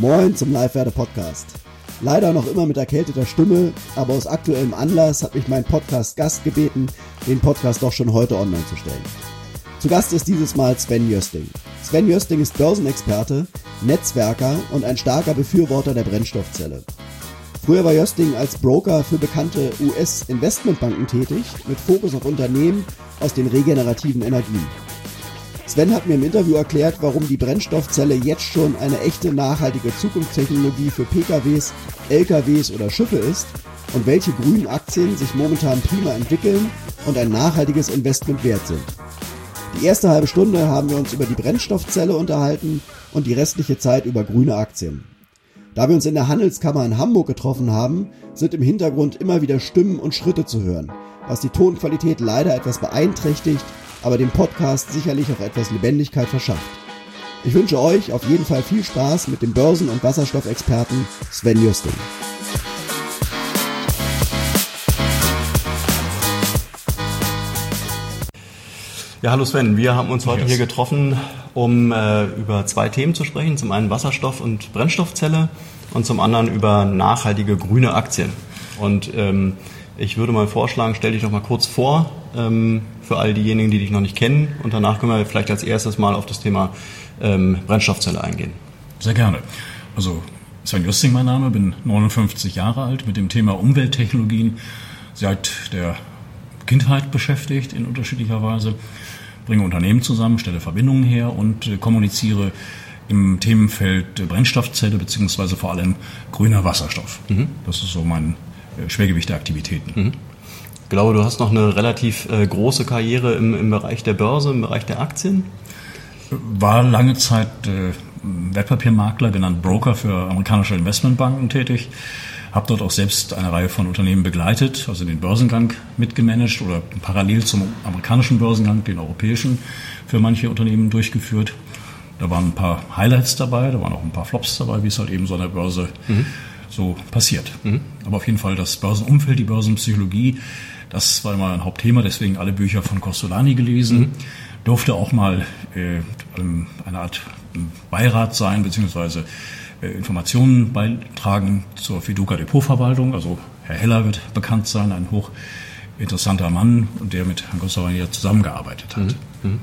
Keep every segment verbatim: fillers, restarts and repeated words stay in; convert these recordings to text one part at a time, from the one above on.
Moin zum Live-Werde-Podcast. Leider noch immer mit erkälteter Stimme, aber aus aktuellem Anlass hat mich mein Podcast-Gast gebeten, den Podcast doch schon heute online zu stellen. Zu Gast ist dieses Mal Sven Jösting. Sven Jösting ist Börsenexperte, Netzwerker und ein starker Befürworter der Brennstoffzelle. Früher war Jösting als Broker für bekannte U S-Investmentbanken tätig, mit Fokus auf Unternehmen aus den regenerativen Energien. Sven hat mir im Interview erklärt, warum die Brennstoffzelle jetzt schon eine echte nachhaltige Zukunftstechnologie für P K Ws, L K Ws oder Schiffe ist und welche grünen Aktien sich momentan prima entwickeln und ein nachhaltiges Investment wert sind. Die erste halbe Stunde haben wir uns über die Brennstoffzelle unterhalten und die restliche Zeit über grüne Aktien. Da wir uns in der Handelskammer in Hamburg getroffen haben, sind im Hintergrund immer wieder Stimmen und Schritte zu hören, was die Tonqualität leider etwas beeinträchtigt, aber dem Podcast sicherlich auch etwas Lebendigkeit verschafft. Ich wünsche euch auf jeden Fall viel Spaß mit dem Börsen- und Wasserstoffexperten Sven Jösting. Ja, hallo Sven, wir haben uns heute yes. hier getroffen, um äh, über zwei Themen zu sprechen. Zum einen Wasserstoff- und Brennstoffzelle und zum anderen über nachhaltige grüne Aktien. Und ähm, ich würde mal vorschlagen, stell dich doch mal kurz vor, ähm, für all diejenigen, die dich noch nicht kennen. Und danach können wir vielleicht als erstes mal auf das Thema ähm, Brennstoffzelle eingehen. Sehr gerne. Also Sven Jösting mein Name, bin neunundfünfzig Jahre alt, mit dem Thema Umwelttechnologien seit der Kindheit beschäftigt in unterschiedlicher Weise, bringe Unternehmen zusammen, stelle Verbindungen her und äh, kommuniziere im Themenfeld Brennstoffzelle beziehungsweise vor allem grüner Wasserstoff. Mhm. Das ist so mein äh, Schwergewicht der Aktivitäten. Mhm. Ich glaube, du hast noch eine relativ äh, große Karriere im, im Bereich der Börse, im Bereich der Aktien. War lange Zeit äh, Wertpapiermakler, genannt Broker für amerikanische Investmentbanken tätig. Habe dort auch selbst eine Reihe von Unternehmen begleitet, also den Börsengang mitgemanagt oder parallel zum amerikanischen Börsengang den europäischen für manche Unternehmen durchgeführt. Da waren ein paar Highlights dabei, da waren auch ein paar Flops dabei, wie es halt eben so an der Börse mhm. so passiert. Mhm. Aber auf jeden Fall das Börsenumfeld, die Börsenpsychologie, das war immer ein Hauptthema, deswegen alle Bücher von Costolani gelesen. Mhm. Durfte auch mal äh, eine Art Beirat sein, beziehungsweise Informationen beitragen zur Fiducia Depotverwaltung. Also Herr Heller wird bekannt sein, ein hochinteressanter Mann, der mit Herrn Costolani zusammengearbeitet hat. Mhm.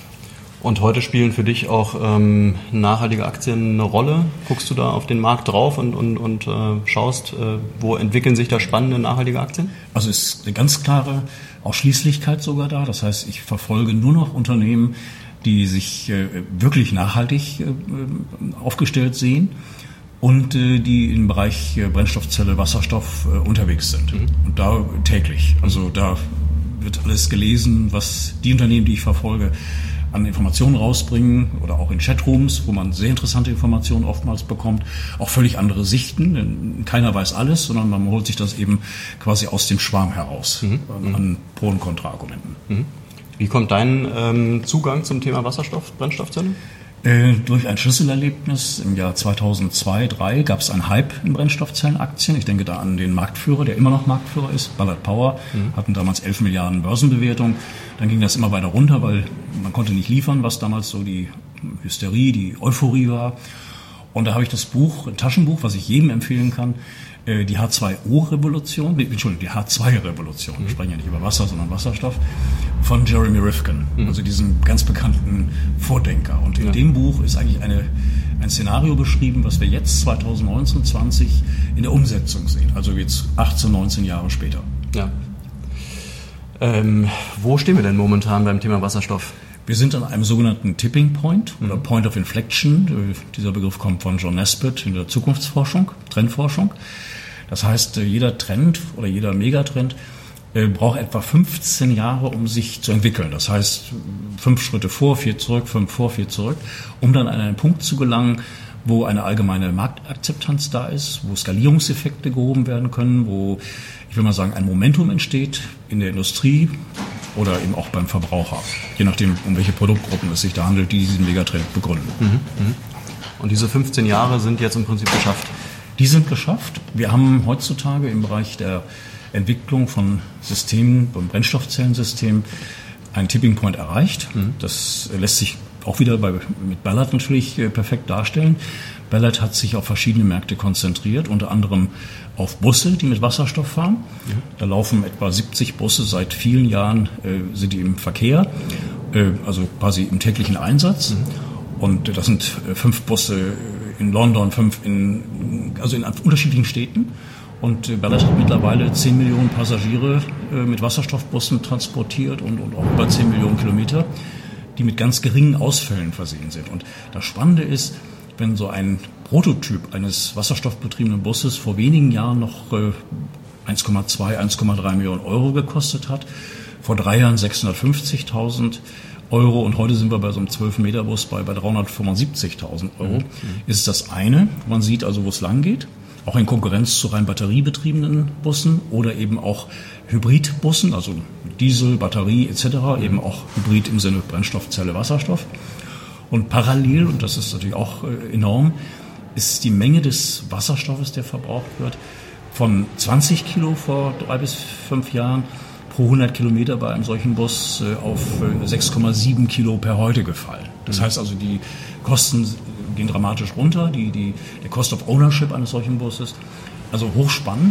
Und heute spielen für dich auch ähm, nachhaltige Aktien eine Rolle? Guckst du da auf den Markt drauf und, und, und äh, schaust, äh, wo entwickeln sich da spannende nachhaltige Aktien? Also es ist eine ganz klare Ausschließlichkeit sogar da. Das heißt, ich verfolge nur noch Unternehmen, die sich äh, wirklich nachhaltig äh, aufgestellt sehen und äh, die im Bereich äh, Brennstoffzelle, Wasserstoff äh, unterwegs sind. Mhm. Und da täglich. Also da wird alles gelesen, was die Unternehmen, die ich verfolge, an Informationen rausbringen oder auch in Chatrooms, wo man sehr interessante Informationen oftmals bekommt, auch völlig andere Sichten, denn keiner weiß alles, sondern man holt sich das eben quasi aus dem Schwarm heraus mhm. an Pro- und Kontraargumenten. Mhm. Wie kommt dein ähm, Zugang zum Thema Wasserstoff, Brennstoffzelle? Äh, durch ein Schlüsselerlebnis im Jahr zweitausendzwei, zweitausenddrei gab es einen Hype in Brennstoffzellenaktien. Ich denke da an den Marktführer, der immer noch Marktführer ist, Ballard Power, mhm. hatten damals elf Milliarden Börsenbewertung. Dann ging das immer weiter runter, weil man konnte nicht liefern, was damals so die Hysterie, die Euphorie war. Und da habe ich das Buch, ein Taschenbuch, was ich jedem empfehlen kann, die H zwei O-Revolution, Entschuldigung, die H zwei Revolution, wir sprechen ja nicht über Wasser, sondern Wasserstoff, von Jeremy Rifkin, mhm. also diesem ganz bekannten Vordenker. Und in ja. dem Buch ist eigentlich eine, ein Szenario beschrieben, was wir jetzt zweitausendneunzehn, zwanzig in der Umsetzung sehen, also jetzt achtzehn, neunzehn Jahre später. Ja. Ähm, wo stehen wir denn momentan beim Thema Wasserstoff? Wir sind an einem sogenannten Tipping Point oder mhm. Point of Inflection. Dieser Begriff kommt von John Nesbitt in der Zukunftsforschung, Trendforschung. Das heißt, jeder Trend oder jeder Megatrend braucht etwa fünfzehn Jahre, um sich zu entwickeln. Das heißt, fünf Schritte vor, vier zurück, fünf vor, vier zurück, um dann an einen Punkt zu gelangen, wo eine allgemeine Marktakzeptanz da ist, wo Skalierungseffekte gehoben werden können, wo, ich will mal sagen, ein Momentum entsteht in der Industrie oder eben auch beim Verbraucher, je nachdem, um welche Produktgruppen es sich da handelt, die diesen Megatrend begründen. Mhm. Und diese fünfzehn Jahre sind jetzt im Prinzip geschafft? Die sind geschafft. Wir haben heutzutage im Bereich der Entwicklung von Systemen, beim Brennstoffzellensystem, einen Tipping Point erreicht. Mhm. Das lässt sich auch wieder bei, mit Ballard natürlich äh, perfekt darstellen. Ballard hat sich auf verschiedene Märkte konzentriert, unter anderem auf Busse, die mit Wasserstoff fahren. Ja. Da laufen etwa siebzig Busse seit vielen Jahren, äh, sind die im Verkehr, äh, also quasi im täglichen Einsatz. Mhm. Und äh, das sind äh, fünf Busse in London, fünf in, also in unterschiedlichen Städten. Und äh, Ballard hat mittlerweile zehn Millionen Passagiere äh, mit Wasserstoffbussen transportiert und, und auch über zehn Millionen Kilometer, die mit ganz geringen Ausfällen versehen sind. Und das Spannende ist, wenn so ein Prototyp eines wasserstoffbetriebenen Busses vor wenigen Jahren noch äh, eins Komma zwei, eins Komma drei Millionen Euro gekostet hat, vor drei Jahren sechshundertfünfzigtausend Euro und heute sind wir bei so einem zwölf Meter Bus bei, bei dreihundertfünfundsiebzigtausend Euro, mhm. ist das eine. Man sieht also, wo es lang geht, auch in Konkurrenz zu rein batteriebetriebenen Bussen oder eben auch Hybridbussen, also Diesel, Batterie et cetera, mhm. eben auch Hybrid im Sinne Brennstoffzelle, Wasserstoff. Und parallel, und das ist natürlich auch äh, enorm, ist die Menge des Wasserstoffes, der verbraucht wird, von zwanzig Kilo vor drei bis fünf Jahren pro hundert Kilometer bei einem solchen Bus äh, auf äh, sechs Komma sieben Kilo per heute gefallen. Das mhm. heißt also, die Kosten gehen dramatisch runter, die, die, der Cost of Ownership eines solchen Busses, also hochspannend.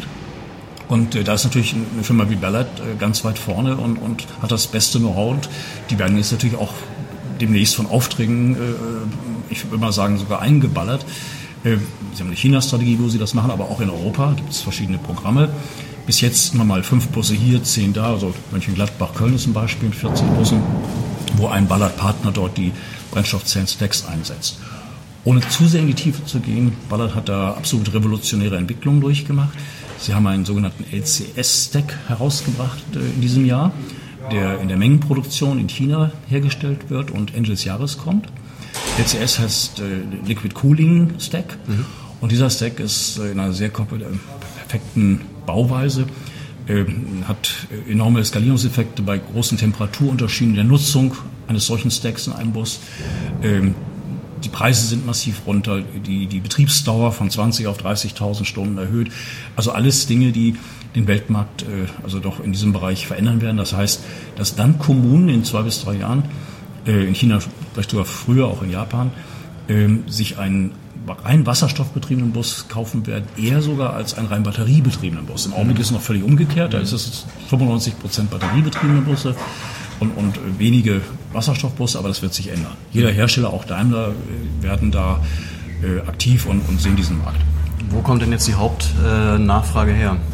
Und äh, da ist natürlich eine Firma wie Ballard äh, ganz weit vorne und, und hat das beste Know-how. Und die werden jetzt natürlich auch demnächst von Aufträgen, äh, ich würde mal sagen, sogar eingeballert. Äh, sie haben eine China-Strategie, wo sie das machen, aber auch in Europa gibt es verschiedene Programme. Bis jetzt immer mal fünf Busse hier, zehn da, also Mönchengladbach, Köln ist ein Beispiel mit vierzig Bussen, wo ein Ballard-Partner dort die Brennstoffzellen-Stacks einsetzt. Ohne zu sehr in die Tiefe zu gehen, Ballard hat da absolut revolutionäre Entwicklungen durchgemacht. Sie haben einen sogenannten L C S-Stack herausgebracht äh, in diesem Jahr, der in der Mengenproduktion in China hergestellt wird und Ende des Jahres kommt. L C S heißt äh, Liquid Cooling Stack mhm. und dieser Stack ist äh, in einer sehr perfekten Bauweise, äh, hat enorme Skalierungseffekte bei großen Temperaturunterschieden der Nutzung eines solchen Stacks in einem Bus. Äh, die Preise sind massiv runter, die, die Betriebsdauer von zwanzig auf dreißigtausend Stunden erhöht. Also alles Dinge, die den Weltmarkt äh, also doch in diesem Bereich verändern werden. Das heißt, dass dann Kommunen in zwei bis drei Jahren, äh, in China vielleicht sogar früher, auch in Japan, äh, sich einen rein wasserstoffbetriebenen Bus kaufen werden, eher sogar als einen rein batteriebetriebenen Bus. Im Augenblick ist es noch völlig umgekehrt, da ist es fünfundneunzig Prozent batteriebetriebene Busse und, und wenige Wasserstoffbusse, aber das wird sich ändern. Jeder Hersteller, auch Daimler, werden da äh, aktiv und, und sehen diesen Markt. Wo kommt denn jetzt die Hauptnachfrage äh, her?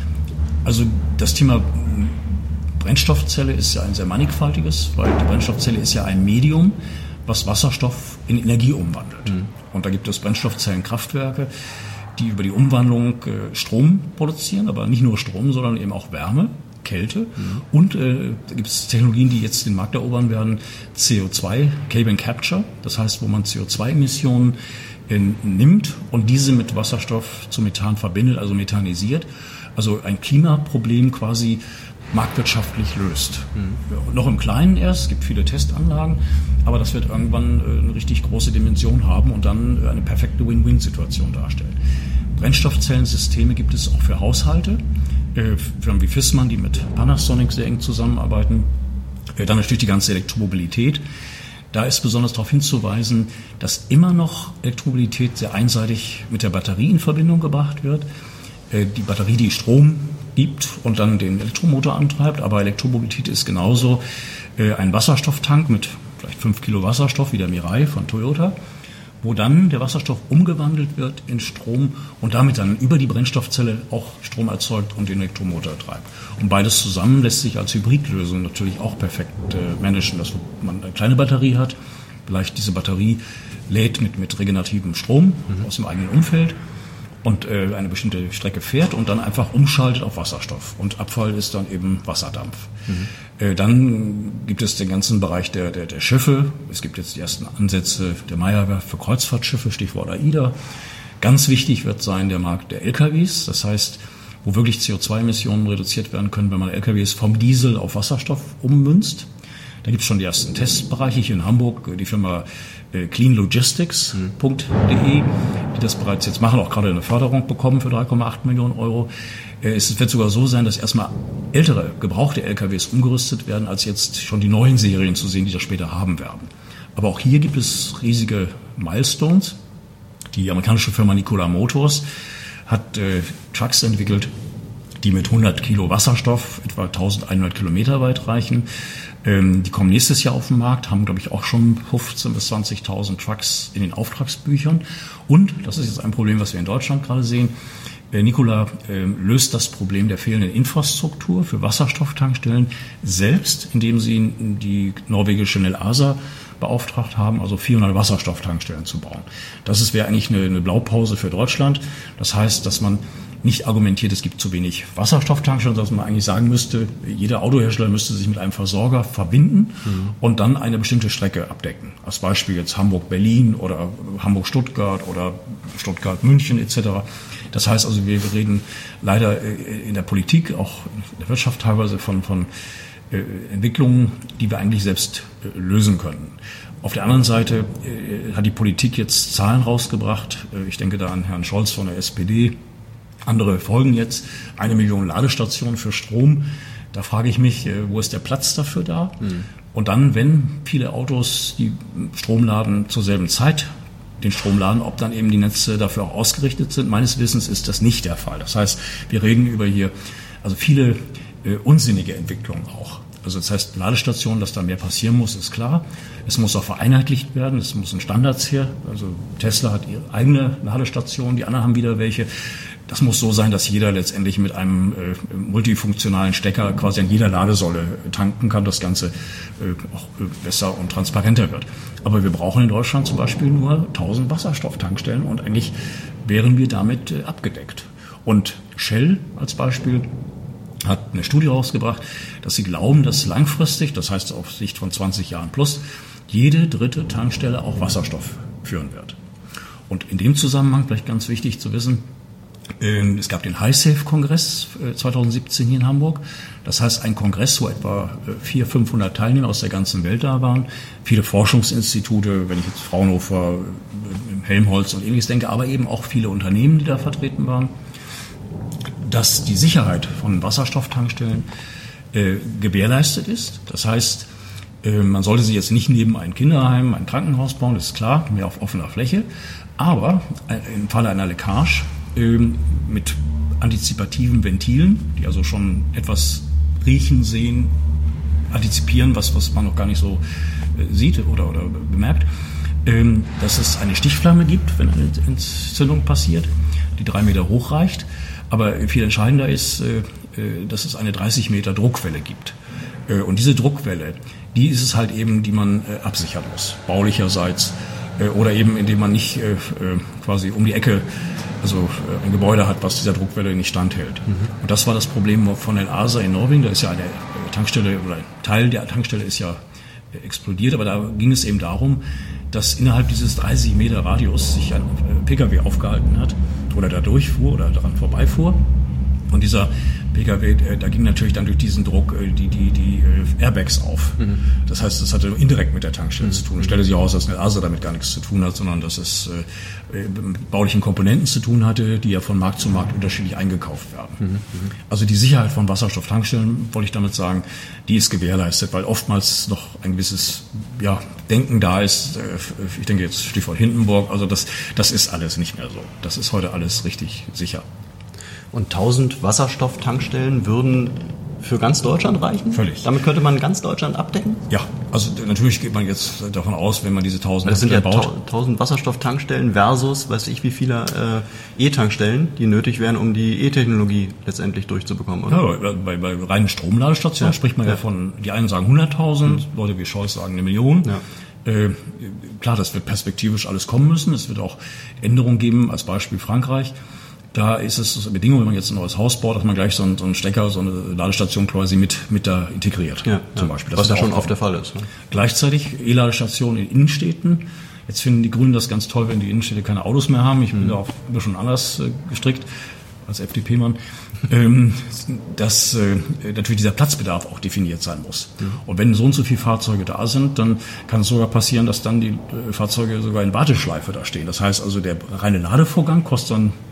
Also das Thema Brennstoffzelle ist ja ein sehr mannigfaltiges, weil die Brennstoffzelle ist ja ein Medium, was Wasserstoff in Energie umwandelt. Mhm. Und da gibt es Brennstoffzellenkraftwerke, die über die Umwandlung äh, Strom produzieren, aber nicht nur Strom, sondern eben auch Wärme, Kälte. Mhm. Und äh, da gibt es Technologien, die jetzt den Markt erobern werden, C O zwei, Carbon Capture, das heißt, wo man C O zwei Emissionen äh, nimmt und diese mit Wasserstoff zu Methan verbindet, also methanisiert. Also ein Klimaproblem quasi marktwirtschaftlich löst. Mhm. Noch im Kleinen erst, es gibt viele Testanlagen, aber das wird irgendwann äh, eine richtig große Dimension haben und dann äh, eine perfekte Win-Win-Situation darstellen. Brennstoffzellensysteme gibt es auch für Haushalte, äh, Firmen wie Viessmann, die mit Panasonic sehr eng zusammenarbeiten. Äh, dann natürlich die ganze Elektromobilität. Da ist besonders darauf hinzuweisen, dass immer noch Elektromobilität sehr einseitig mit der Batterie in Verbindung gebracht wird. Äh, die Batterie, die Strom gibt und dann den Elektromotor antreibt, aber Elektromobilität ist genauso äh, ein Wasserstofftank mit vielleicht fünf Kilo Wasserstoff wie der Mirai von Toyota, wo dann der Wasserstoff umgewandelt wird in Strom und damit dann über die Brennstoffzelle auch Strom erzeugt und den Elektromotor treibt. Und beides zusammen lässt sich als Hybridlösung natürlich auch perfekt äh, managen, dass man eine kleine Batterie hat, vielleicht diese Batterie lädt mit, mit regenerativem Strom mhm. aus dem eigenen Umfeld und äh, eine bestimmte Strecke fährt und dann einfach umschaltet auf Wasserstoff. Und Abfall ist dann eben Wasserdampf. Mhm. Äh, dann gibt es den ganzen Bereich der, der, der Schiffe. Es gibt jetzt die ersten Ansätze der Meyer-Werft für Kreuzfahrtschiffe, Stichwort AIDA. Ganz wichtig wird sein der Markt der L K Ws. Das heißt, wo wirklich C O zwei Emissionen reduziert werden können, wenn man L K Ws vom Diesel auf Wasserstoff ummünzt. Da gibt es schon die ersten Testbereiche hier in Hamburg, die Firma äh, clean logistics punkt de, die das bereits jetzt machen, auch gerade eine Förderung bekommen für drei Komma acht Millionen Euro. Äh, es wird sogar so sein, dass erstmal ältere, gebrauchte L K Ws umgerüstet werden, als jetzt schon die neuen Serien zu sehen, die das später haben werden. Aber auch hier gibt es riesige Milestones. Die amerikanische Firma Nikola Motors hat äh, Trucks entwickelt, die mit hundert Kilo Wasserstoff etwa eintausendeinhundert Kilometer weit reichen. Ähm, die kommen nächstes Jahr auf den Markt, haben, glaube ich, auch schon fünfzehntausend bis zwanzigtausend Trucks in den Auftragsbüchern. Und, das ist jetzt ein Problem, was wir in Deutschland gerade sehen, äh, Nikola äh, löst das Problem der fehlenden Infrastruktur für Wasserstofftankstellen selbst, indem sie die norwegische Nelasa beauftragt haben, also vierhundert Wasserstofftankstellen zu bauen. Das wäre eigentlich eine, eine Blaupause für Deutschland. Das heißt, dass man nicht argumentiert, es gibt zu wenig Wasserstofftankstellen, sondern dass man eigentlich sagen müsste, jeder Autohersteller müsste sich mit einem Versorger verbinden mhm. und dann eine bestimmte Strecke abdecken. Als Beispiel jetzt Hamburg-Berlin oder Hamburg-Stuttgart oder Stuttgart-München et cetera. Das heißt also, wir reden leider in der Politik, auch in der Wirtschaft teilweise von, von äh, Entwicklungen, die wir eigentlich selbst äh, lösen können. Auf der anderen Seite äh, hat die Politik jetzt Zahlen rausgebracht. Äh, ich denke da an Herrn Scholz von der S P D. Andere folgen jetzt. Eine Million Ladestationen für Strom. Da frage ich mich, äh, wo ist der Platz dafür da? Mhm. Und dann, wenn viele Autos die Strom laden zur selben Zeit, den Strom laden, ob dann eben die Netze dafür auch ausgerichtet sind. Meines Wissens ist das nicht der Fall. Das heißt, wir reden über hier also viele äh, unsinnige Entwicklungen auch. Also das heißt, Ladestationen, dass da mehr passieren muss, ist klar. Es muss auch vereinheitlicht werden, es müssen Standards her. Also Tesla hat ihre eigene Ladestation, die anderen haben wieder welche. Das muss so sein, dass jeder letztendlich mit einem äh, multifunktionalen Stecker quasi an jeder Ladesäule tanken kann, das Ganze äh, auch äh, besser und transparenter wird. Aber wir brauchen in Deutschland zum Beispiel nur tausend Wasserstofftankstellen und eigentlich wären wir damit äh, abgedeckt. Und Shell als Beispiel hat eine Studie rausgebracht, dass sie glauben, dass langfristig, das heißt auf Sicht von zwanzig Jahren plus, jede dritte Tankstelle auch Wasserstoff führen wird. Und in dem Zusammenhang vielleicht ganz wichtig zu wissen, es gab den HiSafe-Kongress zweitausendsiebzehn hier in Hamburg. Das heißt, ein Kongress, wo etwa vierhundert, fünfhundert Teilnehmer aus der ganzen Welt da waren. Viele Forschungsinstitute, wenn ich jetzt Fraunhofer, Helmholtz und ähnliches denke, aber eben auch viele Unternehmen, die da vertreten waren. Dass die Sicherheit von Wasserstofftankstellen äh, gewährleistet ist. Das heißt, äh, man sollte sie jetzt nicht neben ein Kinderheim, ein Krankenhaus bauen, das ist klar, mehr auf offener Fläche. Aber äh, im Falle einer Leckage äh, mit antizipativen Ventilen, die also schon etwas riechen, sehen, antizipieren, was, was man noch gar nicht so äh, sieht oder, oder bemerkt, äh, dass es eine Stichflamme gibt, wenn eine Entzündung passiert, die drei Meter hoch reicht. Aber viel entscheidender ist, dass es eine dreißig Meter Druckwelle gibt. Und diese Druckwelle, die ist es halt eben, die man absichern muss, baulicherseits oder eben indem man nicht quasi um die Ecke also ein Gebäude hat, was dieser Druckwelle nicht standhält. Mhm. Und das war das Problem von Nelasa in Norwegen. Da ist ja eine Tankstelle oder ein Teil der Tankstelle ist ja explodiert, aber da ging es eben darum, dass innerhalb dieses dreißig Meter Radius sich ein Pkw aufgehalten hat oder da durchfuhr oder daran vorbeifuhr. Und dieser Pkw, da ging natürlich dann durch diesen Druck die, die, die Airbags auf. Mhm. Das heißt, das hatte indirekt mit der Tankstelle mhm. zu tun. Ich stelle sich heraus, dass Nelasa damit gar nichts zu tun hat, sondern dass es äh, mit baulichen Komponenten zu tun hatte, die ja von Markt zu Markt unterschiedlich eingekauft werden. Mhm. Also die Sicherheit von Wasserstofftankstellen, wollte ich damit sagen, die ist gewährleistet, weil oftmals noch ein gewisses ja, Denken da ist. Ich denke jetzt Stichwort Hindenburg, also das, das ist alles nicht mehr so. Das ist heute alles richtig sicher. Und tausend Wasserstofftankstellen würden für ganz Deutschland reichen? Völlig. Damit könnte man ganz Deutschland abdecken? Ja, also natürlich geht man jetzt davon aus, wenn man diese tausend das sind ja baut. tausend Wasserstofftankstellen versus, weiß ich wie viele äh, E-Tankstellen, die nötig wären, um die E-Technologie letztendlich durchzubekommen, oder? Ja, bei, bei reinen Stromladestationen ja. spricht man ja, ja von, die einen sagen hunderttausend, mhm. Leute wie Scholz sagen eine Million. Ja. Äh, klar, das wird perspektivisch alles kommen müssen. Es wird auch Änderungen geben, als Beispiel Frankreich. Da ist es eine Bedingung, wenn man jetzt ein neues Haus baut, dass man gleich so einen, so einen Stecker, so eine Ladestation quasi mit, mit da integriert. Ja, zum ja. Beispiel. Das Was ja schon oft der Fall ist. Ne? Gleichzeitig E-Ladestationen in Innenstädten. Jetzt finden die Grünen das ganz toll, wenn die Innenstädte keine Autos mehr haben. Ich bin mhm. da auch immer schon anders äh, gestrickt als F D P-Mann. ähm, dass äh, natürlich dieser Platzbedarf auch definiert sein muss. Mhm. Und wenn so und so viele Fahrzeuge da sind, dann kann es sogar passieren, dass dann die äh, Fahrzeuge sogar in Warteschleife da stehen. Das heißt also, der reine Ladevorgang kostet dann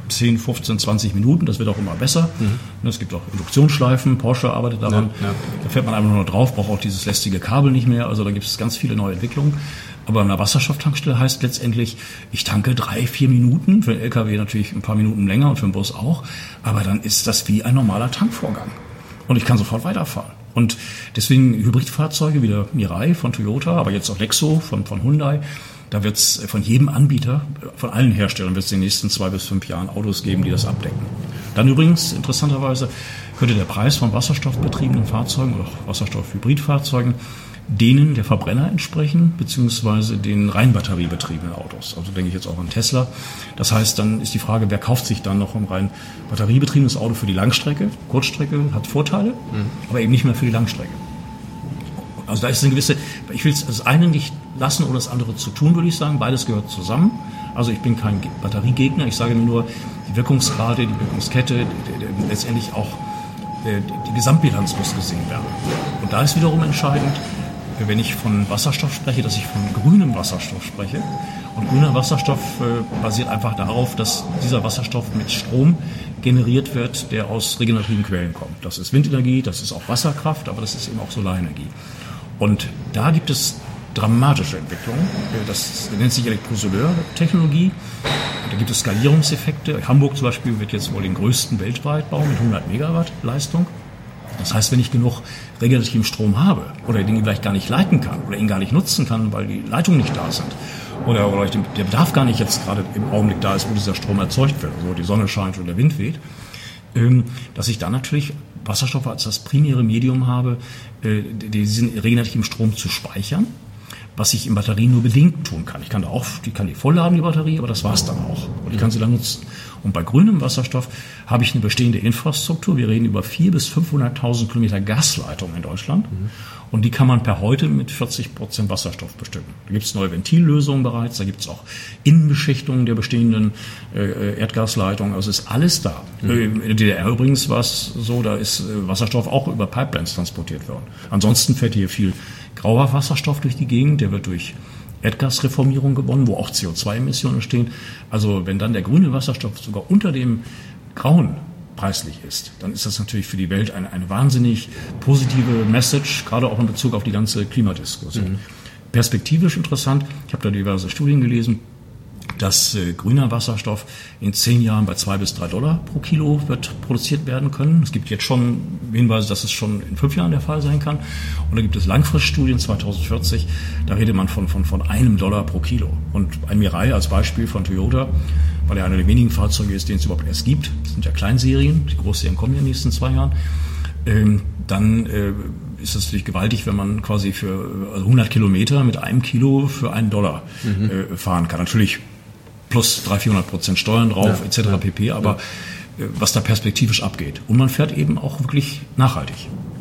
zehn, fünfzehn, zwanzig Minuten, das wird auch immer besser. Mhm. Es gibt auch Induktionsschleifen, Porsche arbeitet daran. Ja, ja. Da fährt man einfach nur drauf, braucht auch dieses lästige Kabel nicht mehr. Also da gibt es ganz viele neue Entwicklungen. Aber eine Wasserstofftankstelle heißt letztendlich, ich tanke drei, vier Minuten, für den L K W natürlich ein paar Minuten länger und für den Bus auch. Aber dann ist das wie ein normaler Tankvorgang. Und ich kann sofort weiterfahren. Und deswegen Hybridfahrzeuge wie der Mirai von Toyota, aber jetzt auch Nexo von, von Hyundai, da wird es von jedem Anbieter, von allen Herstellern, wird es in den nächsten zwei bis fünf Jahren Autos geben, die das abdecken. Dann übrigens, interessanterweise, könnte der Preis von wasserstoffbetriebenen Fahrzeugen oder auch Wasserstoff-Hybridfahrzeugen denen der Verbrenner entsprechen, beziehungsweise den rein batteriebetriebenen Autos. Also denke ich jetzt auch an Tesla. Das heißt, dann ist die Frage, wer kauft sich dann noch ein rein batteriebetriebenes Auto für die Langstrecke? Kurzstrecke hat Vorteile, mhm. aber eben nicht mehr für die Langstrecke. Also da ist eine gewisse, ich will das eine nicht lassen, ohne das andere zu tun, würde ich sagen. Beides gehört zusammen. Also ich bin kein Batteriegegner, ich sage nur, die Wirkungsgrade, die Wirkungskette, die, die, die, letztendlich auch die, die Gesamtbilanz muss gesehen werden. Und da ist wiederum entscheidend, wenn ich von Wasserstoff spreche, dass ich von grünem Wasserstoff spreche. Und grüner Wasserstoff äh, basiert einfach darauf, dass dieser Wasserstoff mit Strom generiert wird, der aus regenerativen Quellen kommt. Das ist Windenergie, das ist auch Wasserkraft, aber das ist eben auch Solarenergie. Und da gibt es dramatische Entwicklungen. Das nennt sich Elektrosolar-Technologie. Da gibt es Skalierungseffekte. Hamburg zum Beispiel wird jetzt wohl den größten weltweit bauen mit hundert Megawatt Leistung. Das heißt, wenn ich genug regenerativen Strom habe oder den vielleicht gar nicht leiten kann oder ihn gar nicht nutzen kann, weil die Leitungen nicht da sind oder, oder ich den, der Bedarf gar nicht jetzt gerade im Augenblick da ist, wo dieser Strom erzeugt wird, also die Sonne scheint oder der Wind weht, ähm, dass ich dann natürlich Wasserstoff als das primäre Medium habe, äh, diesen regenerativen Strom zu speichern, was ich in Batterien nur bedingt tun kann. Ich kann da auch, die kann die vollladen, die Batterie, aber das war's dann auch. Und ich kann sie dann nutzen. Und bei grünem Wasserstoff habe ich eine bestehende Infrastruktur. Wir reden über vierhunderttausend bis fünfhunderttausend Kilometer Gasleitung in Deutschland. Mhm. Und die kann man per heute mit vierzig Prozent Wasserstoff bestücken. Da gibt es neue Ventillösungen bereits, da gibt es auch Innenbeschichtungen der bestehenden äh, Erdgasleitungen. Also ist alles da. Mhm. In der D D R übrigens war es so, da ist äh, Wasserstoff auch über Pipelines transportiert worden. Ansonsten fährt hier viel grauer Wasserstoff durch die Gegend, der wird durch Erdgasreformierung gewonnen, wo auch C O zwei Emissionen entstehen. Also wenn dann der grüne Wasserstoff sogar unter dem grauen preislich ist, dann ist das natürlich für die Welt eine, eine wahnsinnig positive Message, gerade auch in Bezug auf die ganze Klimadiskussion. Mhm. Perspektivisch interessant, ich habe da diverse Studien gelesen, dass äh, grüner Wasserstoff in zehn Jahren bei zwei bis drei Dollar pro Kilo wird produziert werden können. Es gibt jetzt schon Hinweise, dass es schon in fünf Jahren der Fall sein kann. Und da gibt es Langfriststudien zweitausendvierzig, da redet man von, von, von einem Dollar pro Kilo. Und ein Mirai als Beispiel von Toyota, weil er einer der wenigen Fahrzeuge ist, den es überhaupt erst gibt, das sind ja Kleinserien, die Großserien kommen ja in den nächsten zwei Jahren, ähm, dann äh, ist es natürlich gewaltig, wenn man quasi für also hundert Kilometer mit einem Kilo für einen Dollar mhm. äh, fahren kann. Natürlich plus dreihundert, vierhundert Prozent Steuern drauf, ja, et cetera ja, pp. Aber ja. was da perspektivisch abgeht. Und man fährt eben auch wirklich nachhaltig.